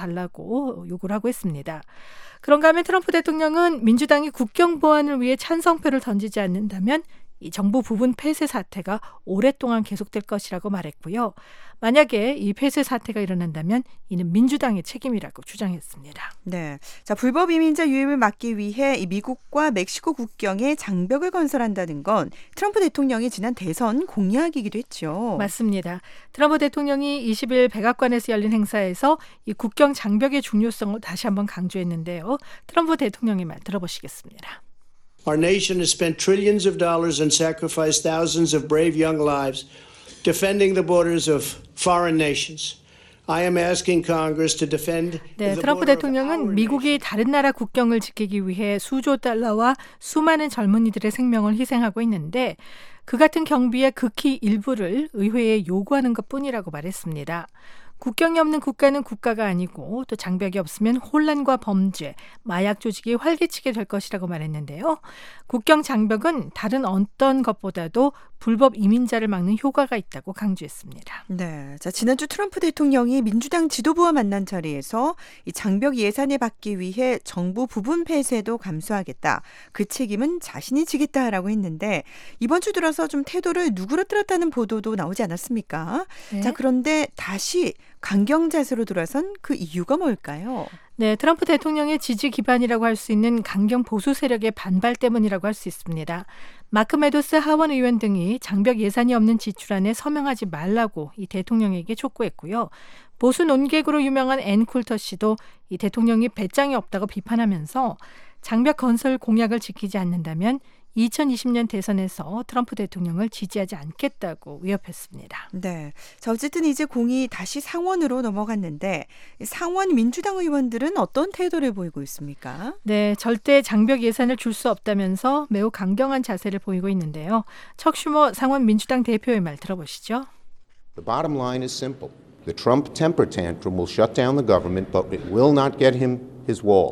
[SPEAKER 10] 던져달라고 요구를 하고 있습니다. 그런가 하면 트럼프 대통령은 민주당이 국경 보안을 위해 찬성표를 던지지 않는다면 이 정부 부분 폐쇄 사태가 오랫동안 계속될 것이라고 말했고요. 만약에 이 폐쇄 사태가 일어난다면 이는 민주당의 책임이라고 주장했습니다.
[SPEAKER 5] 네, 자, 불법 이민자 유입을 막기 위해 이 미국과 멕시코 국경에 장벽을 건설한다는 건 트럼프 대통령이 지난 대선 공약이기도 했죠.
[SPEAKER 10] 맞습니다. 트럼프 대통령이 20일 백악관에서 열린 행사에서 이 국경 장벽의 중요성을 다시 한번 강조했는데요. 트럼프 대통령의 말 들어보시겠습니다.
[SPEAKER 11] Our nation has spent trillions of dollars and sacrificed thousands of brave young lives defending the borders of foreign nations. I am asking Congress to defend
[SPEAKER 10] 네, 트럼프 대통령은 미국이 다른 나라 국경을 지키기 위해 수조 달러와 수많은 젊은이들의 생명을 희생하고 있는데 그 같은 경비의 극히 일부를 의회에 요구하는 것뿐이라고 말했습니다. 국경이 없는 국가는 국가가 아니고 또 장벽이 없으면 혼란과 범죄, 마약 조직이 활개치게 될 것이라고 말했는데요. 국경 장벽은 다른 어떤 것보다도 불법 이민자를 막는 효과가 있다고 강조했습니다.
[SPEAKER 5] 네, 자, 지난주 트럼프 대통령이 민주당 지도부와 만난 자리에서 이 장벽 예산을 받기 위해 정부 부분 폐쇄도 감수하겠다. 그 책임은 자신이 지겠다라고 했는데 이번 주 들어서 좀 태도를 누그러뜨렸다는 보도도 나오지 않았습니까?
[SPEAKER 10] 네.
[SPEAKER 5] 자, 그런데 다시 강경 자세로 돌아선 그 이유가 뭘까요?
[SPEAKER 10] 네, 트럼프 대통령의 지지 기반이라고 할 수 있는 강경 보수 세력의 반발 때문이라고 할 수 있습니다. 마크 메도스 하원 의원 등이 장벽 예산이 없는 지출안에 서명하지 말라고 이 대통령에게 촉구했고요. 보수 논객으로 유명한 앤 쿨터 씨도 이 대통령이 배짱이 없다고 비판하면서 장벽 건설 공약을 지키지 않는다면 2020년 대선에서 트럼프 대통령을 지지하지 않겠다고 위협했습니다.
[SPEAKER 5] 네, 자, 어쨌든 이제 공이 다시 상원으로 넘어갔는데 상원 민주당 의원들은 어떤 태도를 보이고 있습니까?
[SPEAKER 10] 네, 절대 장벽 예산을 줄 수 없다면서 매우 강경한 자세를 보이고 있는데요. 척 슈머 상원 민주당 대표의 말 들어보시죠.
[SPEAKER 12] The bottom line is simple. The Trump temper tantrum will shut down the government, but it will not get him his wall.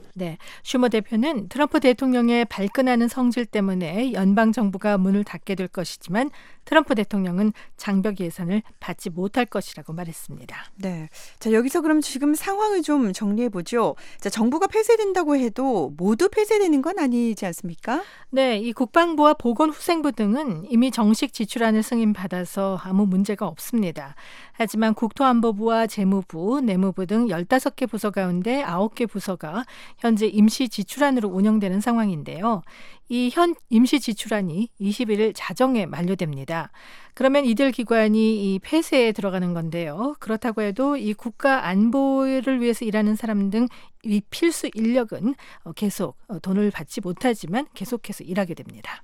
[SPEAKER 10] 네, 슈머 대표는 트럼프 대통령의 발끈하는 성질 때문에 연방 정부가 문을 닫게 될 것이지만 트럼프 대통령은 장벽 예산을 받지 못할 것이라고 말했습니다.
[SPEAKER 5] 네, 자 여기서 그럼 지금 상황을 좀 정리해 보죠. 자, 정부가 폐쇄된다고 해도 모두 폐쇄되는 건 아니지 않습니까?
[SPEAKER 10] 네, 이 국방부와 보건후생부 등은 이미 정식 지출안을 승인받아서 아무 문제가 없습니다. 하지만 국토안보부와 재무부, 내무부 등 15개 부서 가운데 9개 부서가 현재 임시 지출안으로 운영되는 상황인데요. 이 현 임시 지출안이 21일 자정에 만료됩니다. 그러면 이들 기관이 이 폐쇄에 들어가는 건데요. 그렇다고 해도 이 국가 안보를 위해서 일하는 사람 등 이 필수 인력은 계속 돈을 받지 못하지만 계속해서 일하게 됩니다.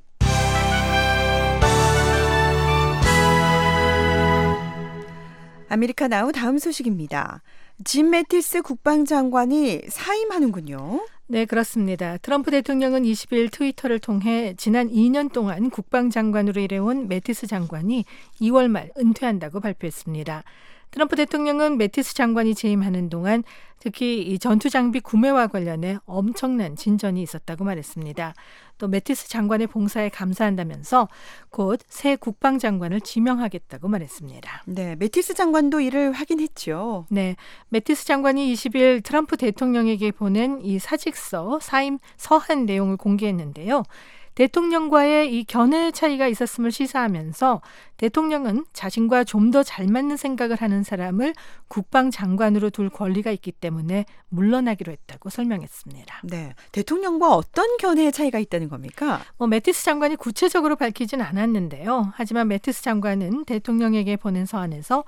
[SPEAKER 5] 아메리카 나우 다음 소식입니다. 짐 매티스 국방장관이 사임하는군요.
[SPEAKER 10] 네, 그렇습니다. 트럼프 대통령은 20일 트위터를 통해 지난 2년 동안 국방장관으로 일해온 매티스 장관이 2월 말 은퇴한다고 발표했습니다. 트럼프 대통령은 매티스 장관이 재임하는 동안 특히 이 전투장비 구매와 관련해 엄청난 진전이 있었다고 말했습니다. 또 매티스 장관의 봉사에 감사한다면서 곧 새 국방장관을 지명하겠다고 말했습니다.
[SPEAKER 5] 네, 매티스 장관도 이를 확인했죠.
[SPEAKER 10] 네, 매티스 장관이 20일 트럼프 대통령에게 보낸 이 사직서 사임 서한 내용을 공개했는데요. 대통령과의 이 견해 차이가 있었음을 시사하면서 대통령은 자신과 좀 더 잘 맞는 생각을 하는 사람을 국방장관으로 둘 권리가 있기 때문에 물러나기로 했다고 설명했습니다.
[SPEAKER 5] 네, 대통령과 어떤 견해 차이가 있다는 겁니까?
[SPEAKER 10] 매티스 장관이 구체적으로 밝히진 않았는데요. 하지만 매티스 장관은 대통령에게 보낸 서한에서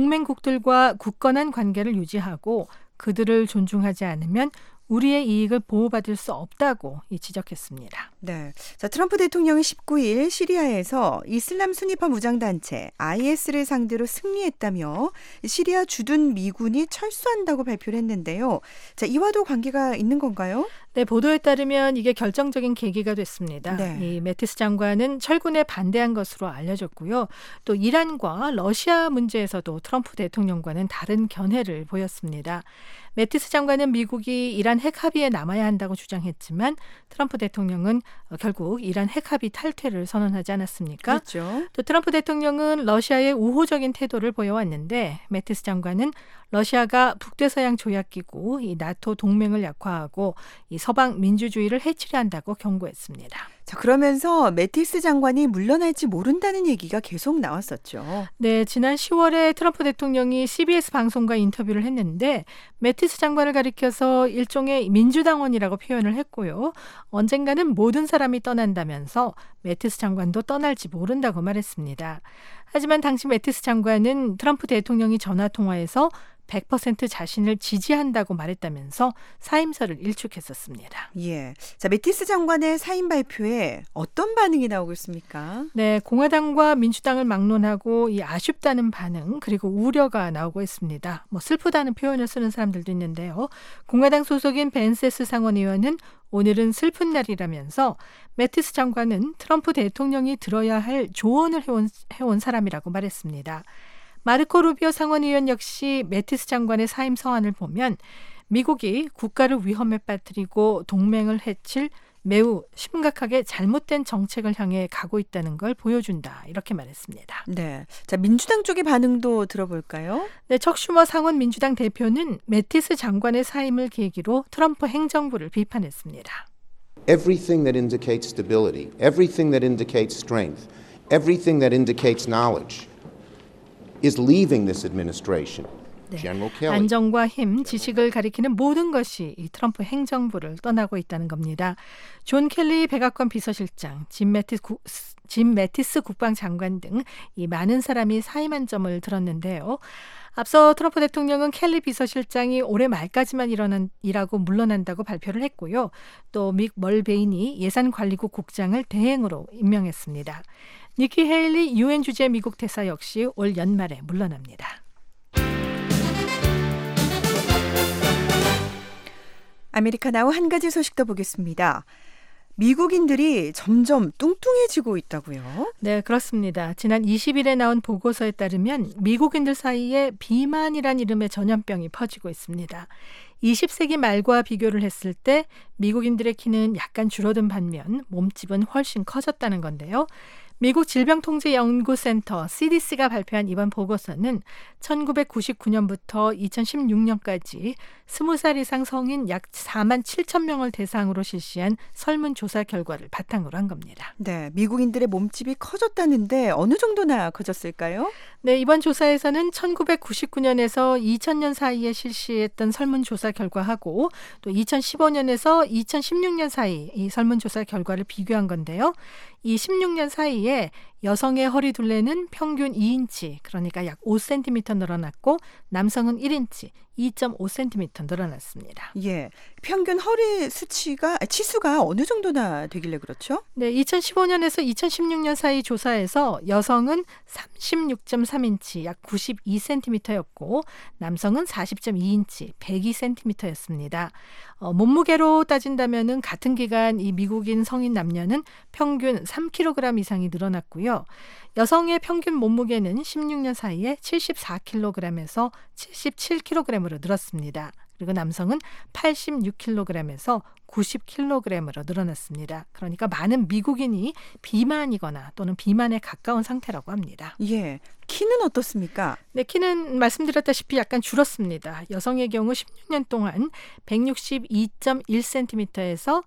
[SPEAKER 10] 동맹국들과 굳건한 관계를 유지하고 그들을 존중하지 않으면 우리의 이익을 보호받을 수 없다고 지적했습니다.
[SPEAKER 5] 네, 자 트럼프 대통령이 19일 시리아에서 이슬람 순위파 무장단체 IS를 상대로 승리했다며 시리아 주둔 미군이 철수한다고 발표를 했는데요. 자, 이와도 관계가 있는 건가요?
[SPEAKER 10] 네, 보도에 따르면 이게 결정적인 계기가 됐습니다.
[SPEAKER 5] 네.
[SPEAKER 10] 이 매티스 장관은 철군에 반대한 것으로 알려졌고요. 또 이란과 러시아 문제에서도 트럼프 대통령과는 다른 견해를 보였습니다. 매티스 장관은 미국이 이란 핵 합의에 남아야 한다고 주장했지만 트럼프 대통령은 결국 이란 핵 합의 탈퇴를 선언하지 않았습니까?
[SPEAKER 5] 그렇죠.
[SPEAKER 10] 또 트럼프 대통령은 러시아의 우호적인 태도를 보여왔는데 매티스 장관은 러시아가 북대서양 조약기구 이 나토 동맹을 약화하고 이 서방 민주주의를 해치려 한다고 경고했습니다.
[SPEAKER 5] 자, 그러면서 매티스 장관이 물러날지 모른다는 얘기가 계속 나왔었죠.
[SPEAKER 10] 네, 지난 10월에 트럼프 대통령이 CBS 방송과 인터뷰를 했는데 매티스 장관을 가리켜서 일종의 민주당원이라고 표현을 했고요. 언젠가는 모든 사람이 떠난다면서 매티스 장관도 떠날지 모른다고 말했습니다. 하지만 당시 매티스 장관은 트럼프 대통령이 전화통화에서 100% 자신을 지지한다고 말했다면서 사임서를 일축했었습니다.
[SPEAKER 5] 예, 자 매티스 장관의 사임 발표에 어떤 반응이 나오고 있습니까?
[SPEAKER 10] 네, 공화당과 민주당을 막론하고 이 아쉽다는 반응 그리고 우려가 나오고 있습니다. 슬프다는 표현을 쓰는 사람들도 있는데요. 공화당 소속인 벤 세스 상원의원은 오늘은 슬픈 날이라면서 매티스 장관은 트럼프 대통령이 들어야 할 조언을 해온 사람이라고 말했습니다. 마르코 루비오 상원의원 역시 매티스 장관의 사임 서한을 보면 미국이 국가를 위험에 빠뜨리고 동맹을 해칠 매우 심각하게 잘못된 정책을 향해 가고 있다는 걸 보여준다 이렇게 말했습니다.
[SPEAKER 5] 네, 자 민주당 쪽의 반응도 들어볼까요?
[SPEAKER 10] 네, 척 슈머 상원 민주당 대표는 매티스 장관의 사임을 계기로 트럼프 행정부를 비판했습니다.
[SPEAKER 12] Everything that indicates stability, everything that indicates strength, everything that indicates knowledge is leaving this administration.
[SPEAKER 10] 네,
[SPEAKER 12] General Kelly.
[SPEAKER 10] 안정과 힘, 지식을 가리키는 모든 것이 이 트럼프 행정부를 떠나고 있다는 겁니다. 존 켈리 백악관 비서실장, 짐 매티스 국방장관 등 이 많은 사람이 사임한 점을 들었는데요. 앞서 트럼프 대통령은 켈리 비서실장이 올해 말까지만 일하고 물러난다고 발표를 했고요. 또 믹 멀베인이 예산관리국 국장을 대행으로 임명했습니다. 니키 헤일리 유엔 주재 미국 대사 역시 올 연말에 물러납니다.
[SPEAKER 5] 아메리카 나우 한 가지 소식 더 보겠습니다. 미국인들이 점점 뚱뚱해지고 있다고요?
[SPEAKER 10] 네, 그렇습니다. 지난 20일에 나온 보고서에 따르면 미국인들 사이에 비만이란 이름의 전염병이 퍼지고 있습니다. 20세기 말과 비교를 했을 때 미국인들의 키는 약간 줄어든 반면 몸집은 훨씬 커졌다는 건데요. 미국 질병통제연구센터 CDC가 발표한 이번 보고서는 1999년부터 2016년까지 20살 이상 성인 약 4만 7천 명을 대상으로 실시한 설문조사 결과를 바탕으로 한 겁니다.
[SPEAKER 5] 네, 미국인들의 몸집이 커졌다는데 어느 정도나 커졌을까요?
[SPEAKER 10] 네, 이번 조사에서는 1999년에서 2000년 사이에 실시했던 설문조사 결과하고 또 2015년에서 2016년 사이 이 설문조사 결과를 비교한 건데요. 이 16년 사이에 여성의 허리 둘레는 평균 2인치, 그러니까 약 5cm 늘어났고 남성은 1인치, 2.5cm 늘어났습니다.
[SPEAKER 5] 예, 평균 허리 치수가 어느 정도나 되길래 그렇죠?
[SPEAKER 10] 네, 2015년에서 2016년 사이 조사에서 여성은 36.3인치, 약 92cm였고 남성은 40.2인치, 102cm였습니다. 몸무게로 따진다면은 같은 기간 이 미국인 성인 남녀는 평균 3kg 이상이 늘어났고요. 여성의 평균 몸무게는 16년 사이에 74kg에서 77kg으로 늘었습니다. 그리고 남성은 86kg에서 90kg으로 늘어났습니다. 그러니까 많은 미국인이 비만이거나 또는 비만에 가까운 상태라고 합니다.
[SPEAKER 5] 예, 키는 어떻습니까?
[SPEAKER 10] 네, 키는 말씀드렸다시피 약간 줄었습니다. 여성의 경우 16년 동안 162.1cm에서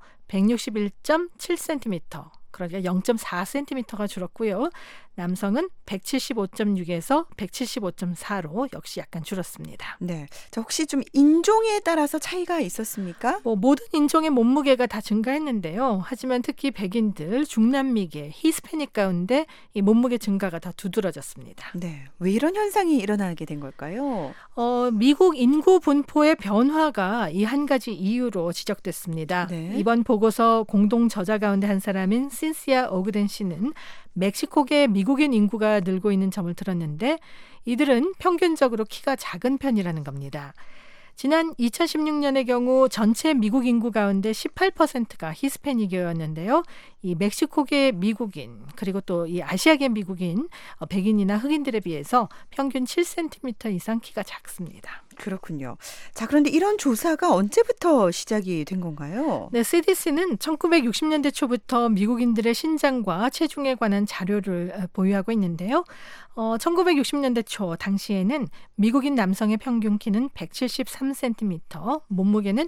[SPEAKER 10] 161.7cm, 그러니까 0.4cm가 줄었고요. 남성은 175.6에서 175.4로 역시 약간 줄었습니다.
[SPEAKER 5] 네, 자, 혹시 좀 인종에 따라서 차이가 있었습니까?
[SPEAKER 10] 모든 인종의 몸무게가 다 증가했는데요. 하지만 특히 백인들, 중남미계, 히스패닉 가운데 이 몸무게 증가가 더 두드러졌습니다.
[SPEAKER 5] 네, 왜 이런 현상이 일어나게 된 걸까요?
[SPEAKER 10] 미국 인구 분포의 변화가 이 한 가지 이유로 지적됐습니다.
[SPEAKER 5] 네.
[SPEAKER 10] 이번 보고서 공동 저자 가운데 한 사람인 신시아 오그덴 씨는 멕시코계 미국인 인구가 늘고 있는 점을 들었는데 이들은 평균적으로 키가 작은 편이라는 겁니다. 지난 2016년의 경우 전체 미국 인구 가운데 18%가 히스패닉이었는데요. 이 멕시코계 미국인 그리고 또 이 아시아계 미국인 백인이나 흑인들에 비해서 평균 7cm 이상 키가 작습니다.
[SPEAKER 5] 그렇군요. 자, 그런데 이런 조사가 언제부터 시작이 된 건가요?
[SPEAKER 10] 네, CDC는 1960년대 초부터 미국인들의 신장과 체중에 관한 자료를 보유하고 있는데요. 1960년대 초 당시에는 미국인 남성의 평균 키는 173cm, 몸무게는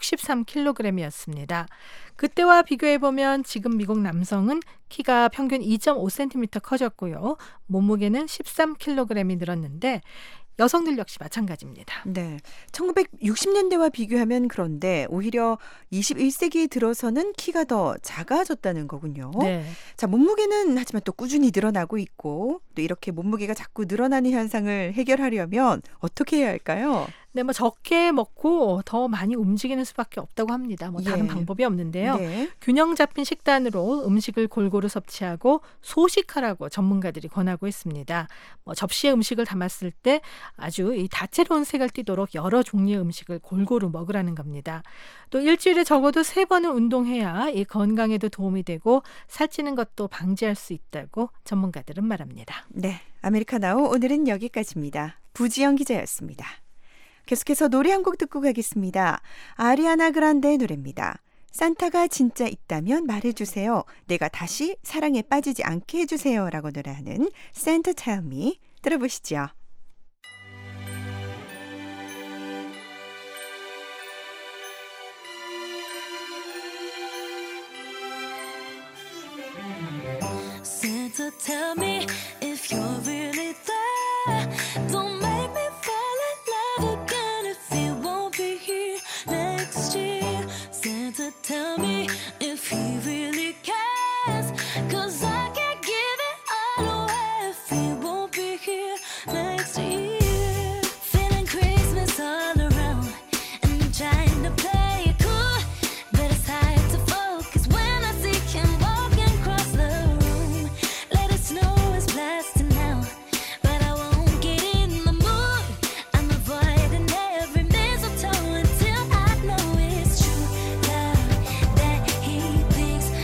[SPEAKER 10] 63kg이었습니다. 그때와 비교해보면 지금 미국 남성은 키가 평균 2.5cm 커졌고요. 몸무게는 13kg이 늘었는데 여성들 역시 마찬가지입니다.
[SPEAKER 5] 네, 1960년대와 비교하면 그런데 오히려 21세기 들어서는 키가 더 작아졌다는 거군요.
[SPEAKER 10] 네.
[SPEAKER 5] 자, 몸무게는 하지만 또 꾸준히 늘어나고 있고 또 이렇게 몸무게가 자꾸 늘어나는 현상을 해결하려면 어떻게 해야 할까요?
[SPEAKER 10] 네, 적게 먹고 더 많이 움직이는 수밖에 없다고 합니다. 다른 방법이 없는데요.
[SPEAKER 5] 네.
[SPEAKER 10] 균형 잡힌 식단으로 음식을 골고루 섭취하고 소식하라고 전문가들이 권하고 있습니다. 접시에 음식을 담았을 때 아주 이 다채로운 색을 띠도록 여러 종류의 음식을 골고루 먹으라는 겁니다. 또 일주일에 적어도 3번은 운동해야 이 건강에도 도움이 되고 살찌는 것도 방지할 수 있다고 전문가들은 말합니다.
[SPEAKER 5] 네, 아메리카나우 오늘은 여기까지입니다. 부지영 기자였습니다. 계속해서 노래 한 곡 듣고 가겠습니다. 아리아나 그란데의 노래입니다. 산타가 진짜 있다면 말해주세요. 내가 다시 사랑에 빠지지 않게 해주세요. 라고 노래하는 Santa Tell Me 들어보시죠.
[SPEAKER 6] Santa, tell me if you're really there. Don't make me fall in love again if you won't be here next year. Santa, tell me if he really cares. 'Cause I can't give it all away if he won't be here next year. Feeling Christmas all around and I'm trying to play it cool, but it's hard to focus when I see him walking across the room. Let it snow is blasting now, but I won't get in the mood. I'm avoiding every mistletoe until I know it's true love that he thinks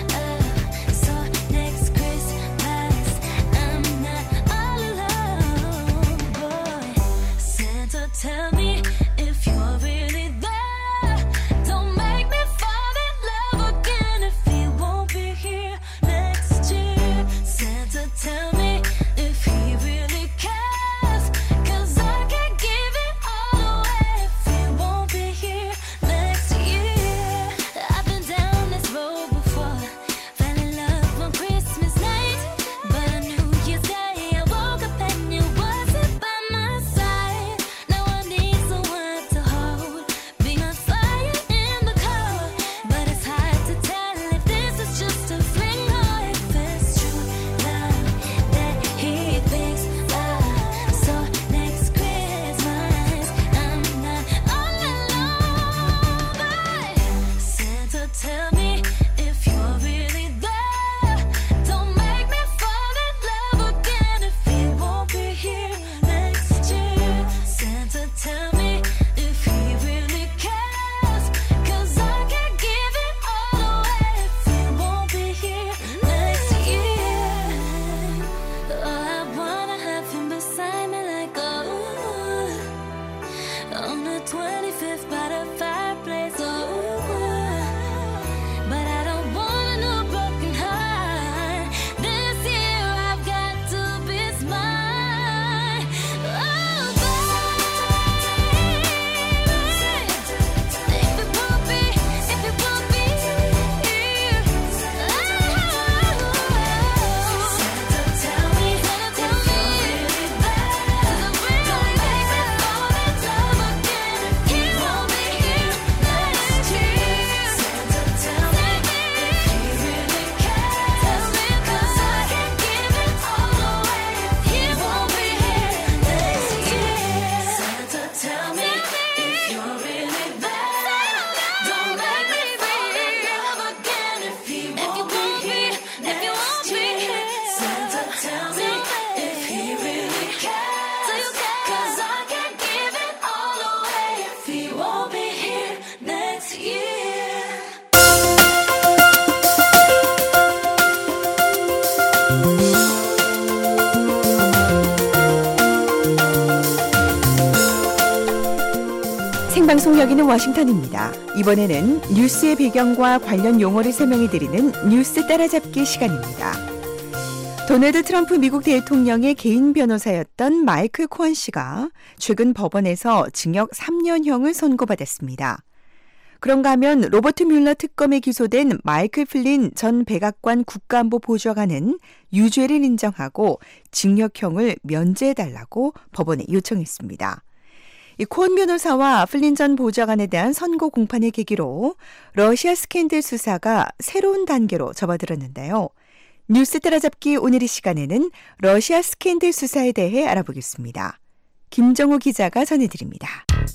[SPEAKER 5] 생방송 여기는 워싱턴입니다. 이번에는 뉴스의 배경과 관련 용어를 설명해드리는 뉴스 따라잡기 시간입니다. 도널드 트럼프 미국 대통령의 개인 변호사였던 마이클 코언 씨가 최근 법원에서 징역 3년형을 선고받았습니다. 그런가 하면 로버트 뮬러 특검에 기소된 마이클 플린 전 백악관 국가안보보좌관은 유죄를 인정하고 징역형을 면제해달라고 법원에 요청했습니다. 이 코언 변호사와 플린 전 보좌관에 대한 선고 공판을 계기로 러시아 스캔들 수사가 새로운 단계로 접어들었는데요. 뉴스 따라잡기 오늘 이 시간에는 러시아 스캔들 수사에 대해 알아보겠습니다. 김정우 기자가 전해드립니다.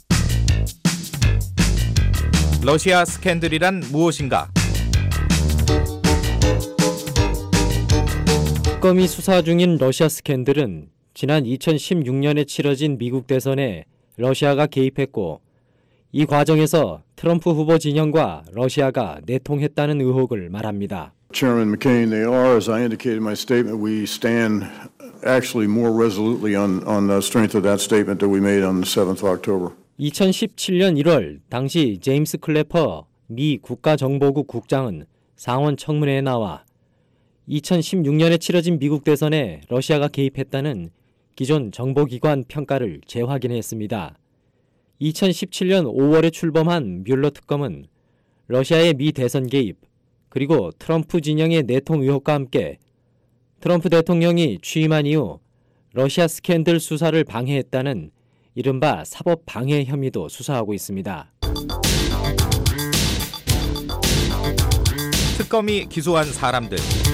[SPEAKER 13] 러시아 스캔들이란 무엇인가?
[SPEAKER 3] 특검이 수사 중인 러시아 스캔들은 지난 2016년에 치러진 미국 대선에 러시아가 개입했고 이 과정에서 트럼프 후보 진영과 러시아가 내통했다는 의혹을 말합니다.
[SPEAKER 14] Chairman McCain, they are, as I indicated in my statement, we stand actually more resolutely on the strength of that statement that we made on the 7th of October.
[SPEAKER 3] 2017년 1월 당시 제임스 클래퍼 미 국가정보국 국장은 상원 청문회에 나와 2016년에 치러진 미국 대선에 러시아가 개입했다는 기존 정보기관 평가를 재확인했습니다. 2017년 5월에 출범한 뮬러 특검은 러시아의 미 대선 개입, 그리고 트럼프 진영의 내통 의혹과 함께 트럼프 대통령이 취임한 이후 러시아 스캔들 수사를 방해했다는 이른바 사법 방해 혐의도 수사하고 있습니다.
[SPEAKER 13] 특검이 기소한 사람들.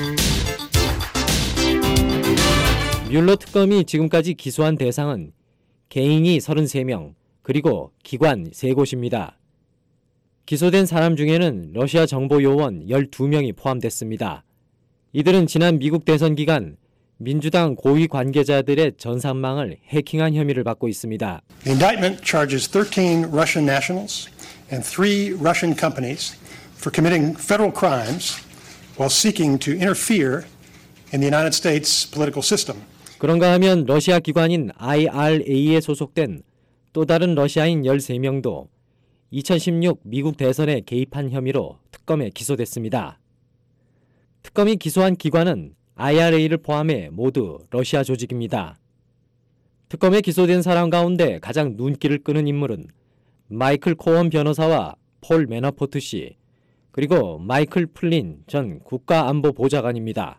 [SPEAKER 3] 뮬러 특검이 지금까지 기소한 대상은 개인이 33명, 그리고 기관 3곳입니다. 기소된 사람 중에는 러시아 정보 요원 12명이 포함됐습니다. 이들은 지난 미국 대선 기간 민주당 고위 관계자들의 전산망을 해킹한 혐의를 받고 있습니다.
[SPEAKER 8] The indictment charges 13 Russian nationals and 3 Russian companies for committing federal crimes while seeking to interfere in the United States political system.
[SPEAKER 3] 그런가 하면 러시아 기관인 IRA에 소속된 또 다른 러시아인 13명도 2016 미국 대선에 개입한 혐의로 특검에 기소됐습니다. 특검이 기소한 기관은 IRA를 포함해 모두 러시아 조직입니다. 특검에 기소된 사람 가운데 가장 눈길을 끄는 인물은 마이클 코언 변호사와 폴 매너포트 씨, 그리고 마이클 플린 전 국가안보보좌관입니다.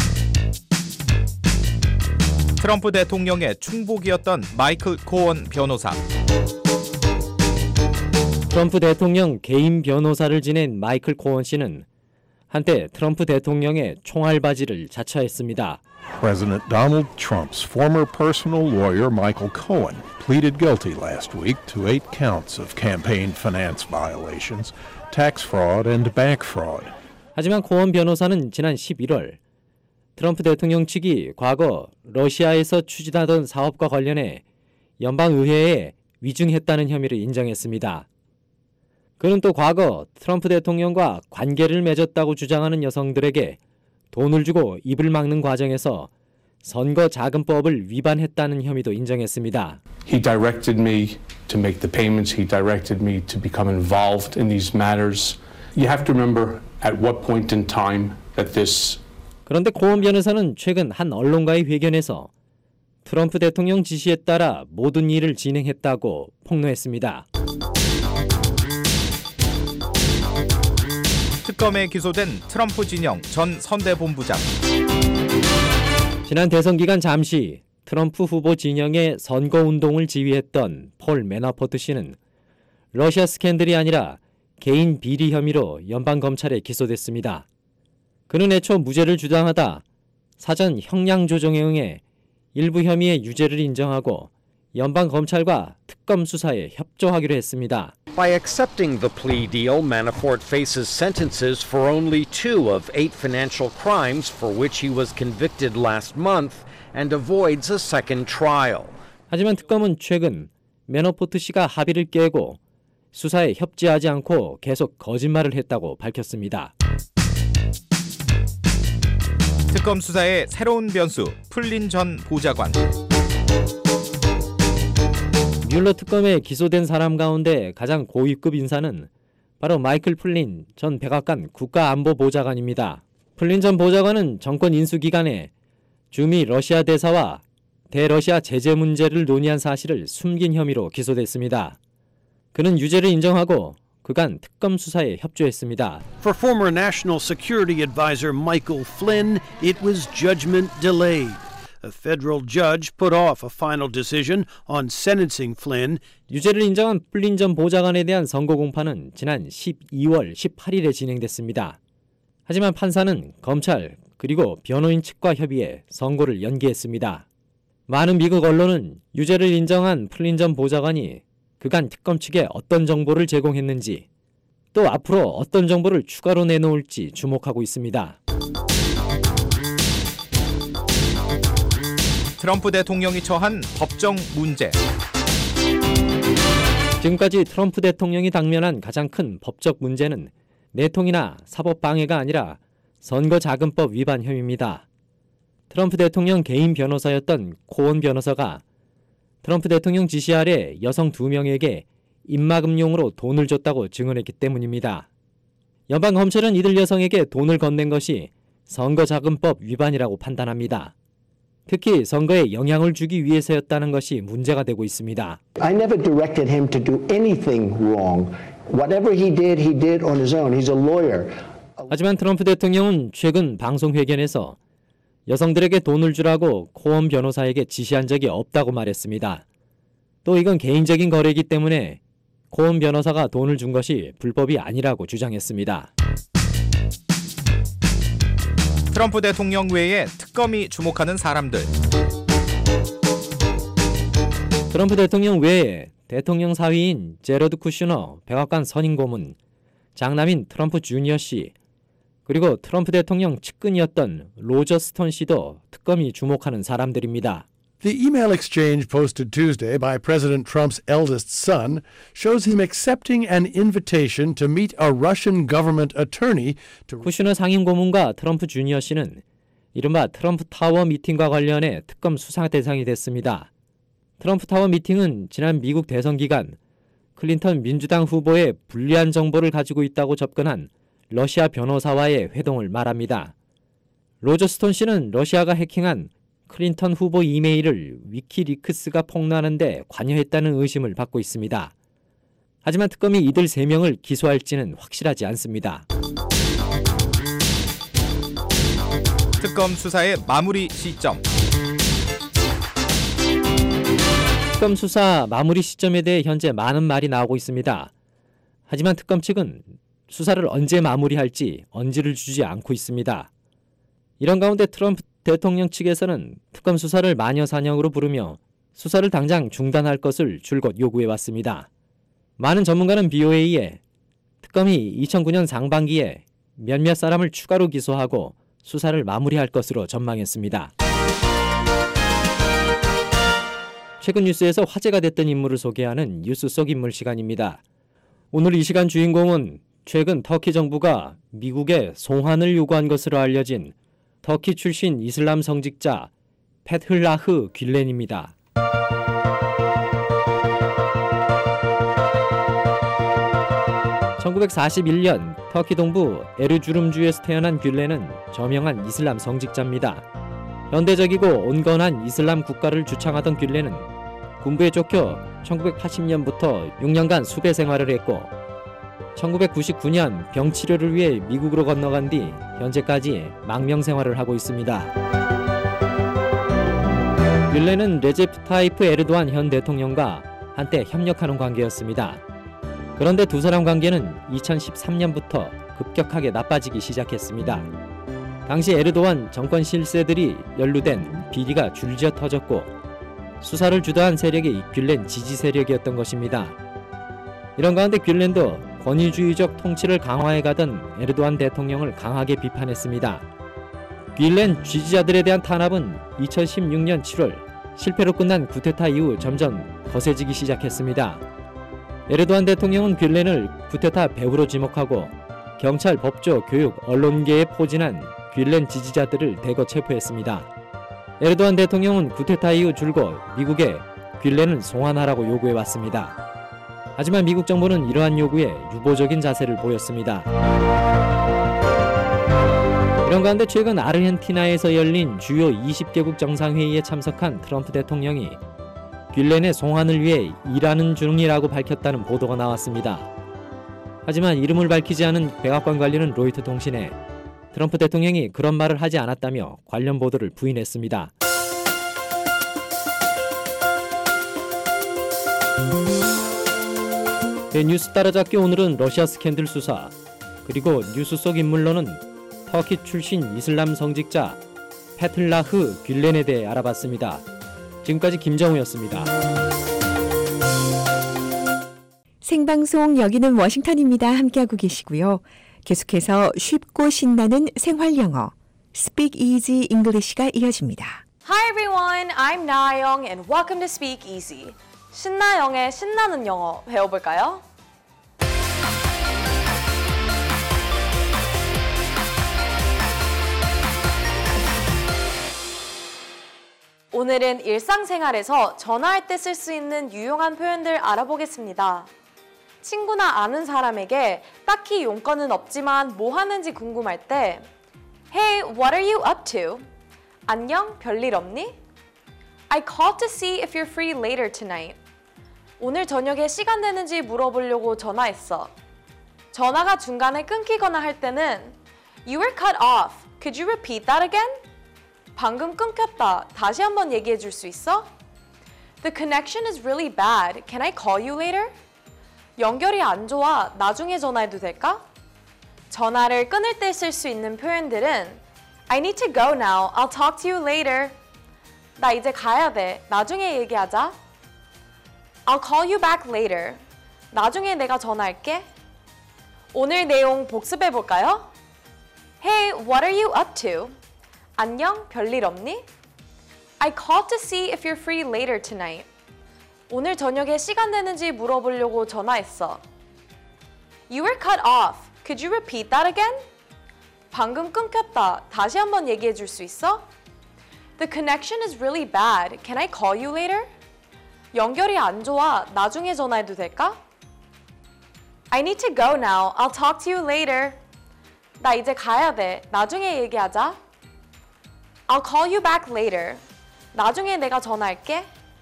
[SPEAKER 13] 트럼프 대통령의 충복이었던 마이클 코언 변호사.
[SPEAKER 3] 트럼프 대통령 개인 변호사를 지낸 마이클 코언 씨는 한때 트럼프 대통령의 총알바지를 자처했습니다.
[SPEAKER 2] President Donald Trump's former personal lawyer Michael Cohen pleaded guilty last week to 8 counts of campaign finance violations, tax fraud and bank fraud.
[SPEAKER 3] 하지만 코언 변호사는 지난 11월 트럼프 대통령 측이 과거 러시아에서 추진하던 사업과 관련해 연방의회에 위증했다는 혐의를 인정했습니다. 그는 또 과거 트럼프 대통령과 관계를 맺었다고 주장하는 여성들에게 돈을 주고 입을 막는 과정에서 선거자금법을 위반했다는 혐의도 인정했습니다.
[SPEAKER 15] He directed me to make the payments. He directed me to become involved in these matters. You have to remember at what point in time that this.
[SPEAKER 3] 그런데 코언 변호사는 최근 한 언론과의 회견에서 트럼프 대통령 지시에 따라 모든 일을 진행했다고 폭로했습니다.
[SPEAKER 13] 특검에 기소된 트럼프 진영 전 선대본부장.
[SPEAKER 3] 지난 대선 기간 잠시 트럼프 후보 진영의 선거운동을 지휘했던 폴 매너포트 씨는 러시아 스캔들이 아니라 개인 비리 혐의로 연방검찰에 기소됐습니다. 그는 애초 무죄를 주장하다 사전 형량 조정에 응해 일부 혐의의 유죄를 인정하고 연방검찰과 특검 수사에 협조하기로 했습니다.
[SPEAKER 16] By accepting the plea deal, Manafort faces sentences for only 2 of 8 financial crimes for which he was convicted last month and avoids a second trial.
[SPEAKER 3] 하지만 특검은 최근 매너포트 씨가 합의를 깨고 수사에 협조하지 않고 계속 거짓말을 했다고 밝혔습니다.
[SPEAKER 13] 특검 수사의 새로운 변수, 플린 전 보좌관.
[SPEAKER 3] 뮬러 특검에 기소된 사람 가운데 가장 고위급 인사는 바로 마이클 플린 전 백악관 국가안보보좌관입니다. 플린 전 보좌관은 정권 인수 기간에 주미 러시아 대사와 대러시아 제재 문제를 논의한 사실을 숨긴 혐의로 기소됐습니다. 그는 유죄를 인정하고 그간 특검 수사에 협조했습니다.
[SPEAKER 17] For former National Security Advisor Michael Flynn, it was judgment delayed. A federal judge put off a final decision on sentencing Flynn.
[SPEAKER 3] 유죄를 인정한 플린 전 보좌관에 대한 선고 공판은 지난 12월 18일에 진행됐습니다. 하지만 판사는 검찰 그리고 변호인 측과 협의해 선고를 연기했습니다. 많은 미국 언론은 유죄를 인정한 플린 전 보좌관이 그간 특검 측에 어떤 정보를 제공했는지 또 앞으로 어떤 정보를 추가로 내놓을지 주목하고 있습니다.
[SPEAKER 13] 트럼프 대통령이 처한 법정 문제.
[SPEAKER 3] 지금까지 트럼프 대통령이 당면한 가장 큰 법적 문제는 내통이나 사법 방해가 아니라 선거자금법 위반 혐의입니다. 트럼프 대통령 개인 변호사였던 코온 변호사가 트럼프 대통령 지시 아래 여성 2명에게 입막음용으로 돈을 줬다고 증언했기 때문입니다. 연방검찰은 이들 여성에게 돈을 건넨 것이 선거자금법 위반이라고 판단합니다. 특히 선거에 영향을 주기 위해서였다는 것이 문제가 되고 있습니다.
[SPEAKER 18] I never directed him to do anything wrong. Whatever he did on his own. He's a lawyer.
[SPEAKER 3] 하지만 트럼프 대통령은 최근 방송회견에서 여성들에게 돈을 주라고 코온 변호사에게 지시한 적이 없다고 말했습니다. 또 이건 개인적인 거래이기 때문에 코온 변호사가 돈을 준 것이 불법이 아니라고 주장했습니다.
[SPEAKER 13] 트럼프 대통령 외에 특검이 주목하는 사람들.
[SPEAKER 3] 트럼프 대통령 외에 대통령 사위인 제러드 쿠슈너 백악관 선임 고문, 장남인 트럼프 주니어 씨, 그리고 트럼프 대통령 측근이었던 로저 스톤 씨도 특검이 주목하는 사람들입니다.
[SPEAKER 19] The email exchange posted Tuesday by President Trump's eldest son shows him accepting an invitation to meet a Russian government attorney to...
[SPEAKER 3] 쿠슈너 상임 고문과 트럼프 주니어 씨는 이른바 트럼프 타워 미팅과 관련해 특검 수사 대상이 됐습니다. 트럼프 타워 미팅은 지난 미국 대선 기간 클린턴 민주당 후보의 불리한 정보를 가지고 있다고 접근한 러시아 변호사와의 회동을 말합니다. 로저 스톤 씨는 러시아가 해킹한 클린턴 후보 이메일을 위키리크스가 폭로하는 데 관여했다는 의심을 받고 있습니다. 하지만 특검이 이들 3명을 기소할지는 확실하지 않습니다.
[SPEAKER 13] 특검 수사의 마무리 시점.
[SPEAKER 3] 특검 수사 마무리 시점에 대해 현재 많은 말이 나오고 있습니다. 하지만 특검 측은 수사를 언제 마무리할지 언지를 주지 않고 있습니다. 이런 가운데 트럼프 대통령 측에서는 특검 수사를 마녀사냥으로 부르며 수사를 당장 중단할 것을 줄곧 요구해왔습니다. 많은 전문가는 BOA에 특검이 2009년 상반기에 몇몇 사람을 추가로 기소하고 수사를 마무리할 것으로 전망했습니다. 최근 뉴스에서 화제가 됐던 인물을 소개하는 뉴스 속 인물 시간입니다. 오늘 이 시간 주인공은 최근 터키 정부가 미국에 송환을 요구한 것으로 알려진 터키 출신 이슬람 성직자 페틀라흐 귤렌입니다. (1941년) 터키 동부 에르주름주에서 태어난 귤렌은 저명한 이슬람 성직자입니다. 현대적이고 온건한 이슬람 국가를 주창하던 귤렌은 군부에 쫓겨 1980년부터 6년간 수배 생활을 했고 1999년 병 치료를 위해 미국으로 건너간 뒤 현재까지 망명 생활을 하고 있습니다. 귤렌은 레제프 타이프 에르도안 현 대통령과 한때 협력하는 관계였습니다. 그런데 두 사람 관계는 2013년부터 급격하게 나빠지기 시작했습니다. 당시 에르도안 정권 실세들이 연루된 비리가 줄지어 터졌고 수사를 주도한 세력이 귤렌 지지 세력이었던 것입니다. 이런 가운데 귤렌도 권위주의적 통치를 강화해가던 에르도안 대통령을 강하게 비판했습니다. 귤렌 지지자들에 대한 탄압은 2016년 7월 실패로 끝난 쿠데타 이후 점점 거세지기 시작했습니다. 에르도안 대통령은 귤렌을 쿠데타 배후로 지목하고 경찰, 법조, 교육, 언론계에 포진한 뷸렌 지지자들을 대거 체포했습니다. 에르도안 대통령은 쿠데타 이후 줄곧 미국에 뷸렌을 송환하라고 요구해왔습니다. 하지만 미국 정부는 이러한 요구에 유보적인 자세를 보였습니다. 이런 가운데 최근 아르헨티나에서 열린 주요 20개국 정상회의에 참석한 트럼프 대통령이 뷸렌의 송환을 위해 일하는 중이라고 밝혔다는 보도가 나왔습니다. 하지만 이름을 밝히지 않은 백악관 관리는 로이터 통신에 트럼프 대통령이 그런 말을 하지 않았다며 관련 보도를 부인했습니다. 뉴스 따라잡기 오늘은 러시아 스캔들 수사, 그리고 뉴스 속 인물로는 터키 출신 이슬람 성직자 페틀라흐 뷸렌에 대해 알아봤습니다. 지금까지 김정우였습니다.
[SPEAKER 5] 생방송 여기는 워싱턴입니다. 함께하고 계시고요. 계속해서 쉽고 신나는 생활영어 Speak Easy English가 이어집니다.
[SPEAKER 20] Hi everyone, I'm 나영 and welcome to Speak Easy. 신나영의 신나는 영어 배워볼까요? 오늘은 일상생활에서 전화할 때 쓸 수 있는 유용한 표현들 알아보겠습니다. 친구나 아는 사람에게 딱히 용건은 없지만 뭐 하는지 궁금할 때 Hey, what are you up to? 안녕, 별일 없니? I called to see if you're free later tonight. 오늘 저녁에 시간 되는지 물어보려고 전화했어. 전화가 중간에 끊기거나 할 때는 You were cut off. Could you repeat that again? 방금 끊겼다. 다시 한번 얘기해 줄 수 있어? The connection is really bad. Can I call you later? 연결이 안 좋아. 나중에 전화해도 될까? 전화를 끊을 때 쓸 수 있는 표현들은 I need to go now. I'll talk to you later. 나 이제 가야 돼. 나중에 얘기하자. I'll call you back later. 나중에 내가 전화할게. 오늘 내용 복습해 볼까요? Hey, what are you up to? 안녕, 별일 없니? I called to see if you're free later tonight. 오늘 저녁에 시간 되는지 물어보려고 전화했어. You were cut off. Could you repeat that again? 방금 끊겼다. 다시 한번 얘기해 줄 수 있어? The connection is really bad. Can I call you later? 연결이 안 좋아. 나중에 전화해도 될까? I need to go now. I'll talk to you later. 나 이제 가야 돼. 나중에 얘기하자. I'll call you back later. 나중에 내가 전화할게.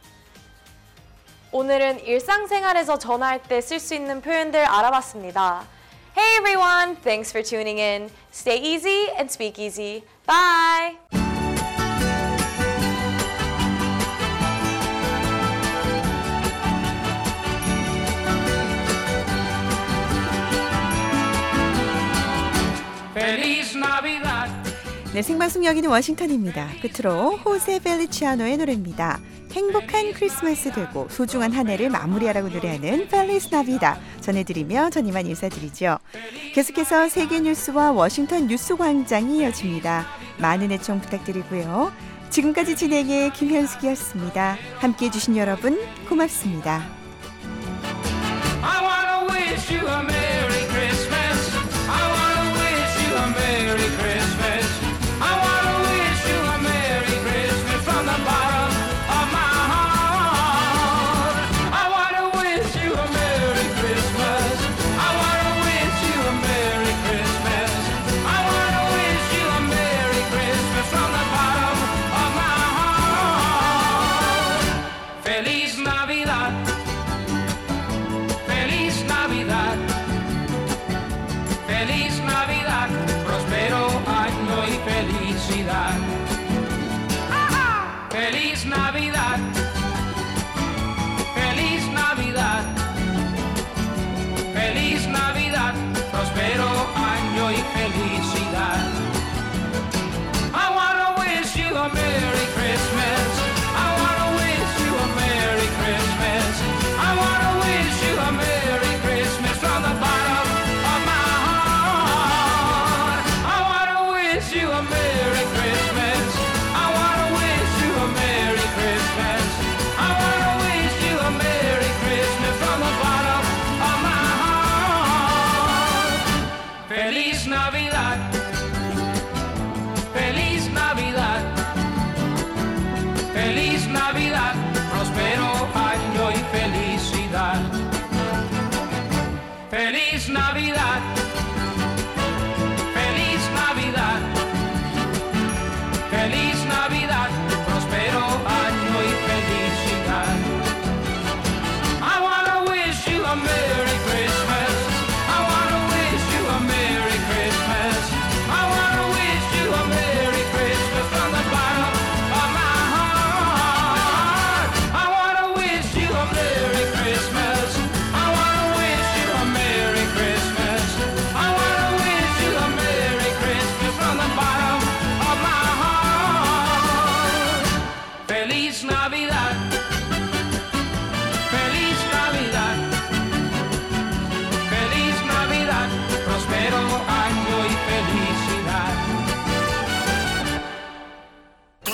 [SPEAKER 20] 오늘은 일상생활에서 전화할 때 쓸 수 있는 표현들 알아봤습니다. Hey everyone, thanks for tuning in. Stay easy and speak easy. Bye!
[SPEAKER 5] 네, 생방송 여기는 워싱턴입니다. 끝으로 호세 펠리치아노의 노래입니다. 행복한 크리스마스 되고 소중한 한 해를 마무리하라고 노래하는 펠리스 나비다 전해드리며 전 이만 인사드리죠. 계속해서 세계 뉴스와 워싱턴 뉴스 광장이 이어집니다. 많은 애청 부탁드리고요. 지금까지 진행의 김현숙이었습니다. 함께해 주신 여러분 고맙습니다.
[SPEAKER 6] I wanna wish you a Merry Christmas. I wanna wish you a Merry Christmas. I wanna wish you a Merry Christmas from the bottom of my heart. I wanna wish you a Merry Christmas. I wanna wish you a Merry Christmas. I wanna wish you a Merry Christmas from the bottom of my heart. Feliz Navidad. Feliz Navidad, feliz Navidad, próspero año y felicidad. Feliz Navidad, feliz Navidad, feliz Navidad, próspero año y felicidad. I wanna wish you a Merry Christmas. I wanna wish you a Merry Christmas. I wanna wish you a Merry Christmas from the bottom of my heart. I wanna wish you a Merry Christmas. I wanna wish you a Merry Christmas. I wanna wish you a Merry Christmas from the bottom of my heart. Feliz Navidad.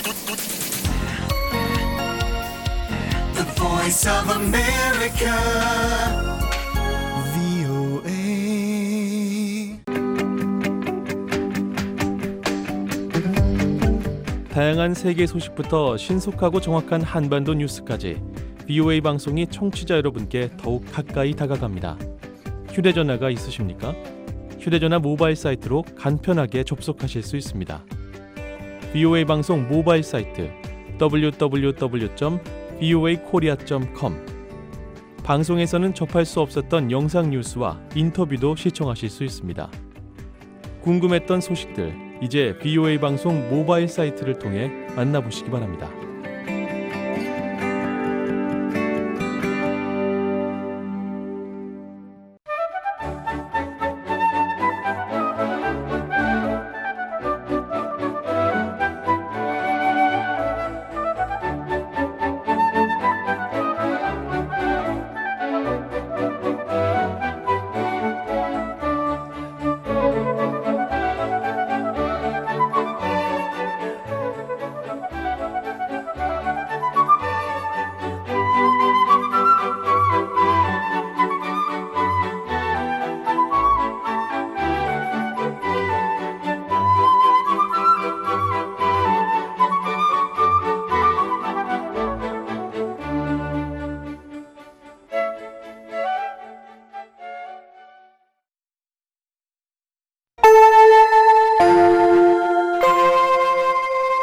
[SPEAKER 6] The Voice of America.
[SPEAKER 21] 다양한 세계 소식부터 신속하고 정확한 한반도 뉴스까지 VOA 방송이 청취자 여러분께 더욱 가까이 다가갑니다. 휴대전화가 있으십니까? 휴대전화 모바일 사이트로 간편하게 접속하실 수 있습니다. VOA 방송 모바일 사이트 www.voakorea.com. 방송에서는 접할 수 없었던 영상 뉴스와 인터뷰도 시청하실 수 있습니다. 궁금했던 소식들, 이제 VOA 방송 모바일 사이트를 통해 만나보시기 바랍니다.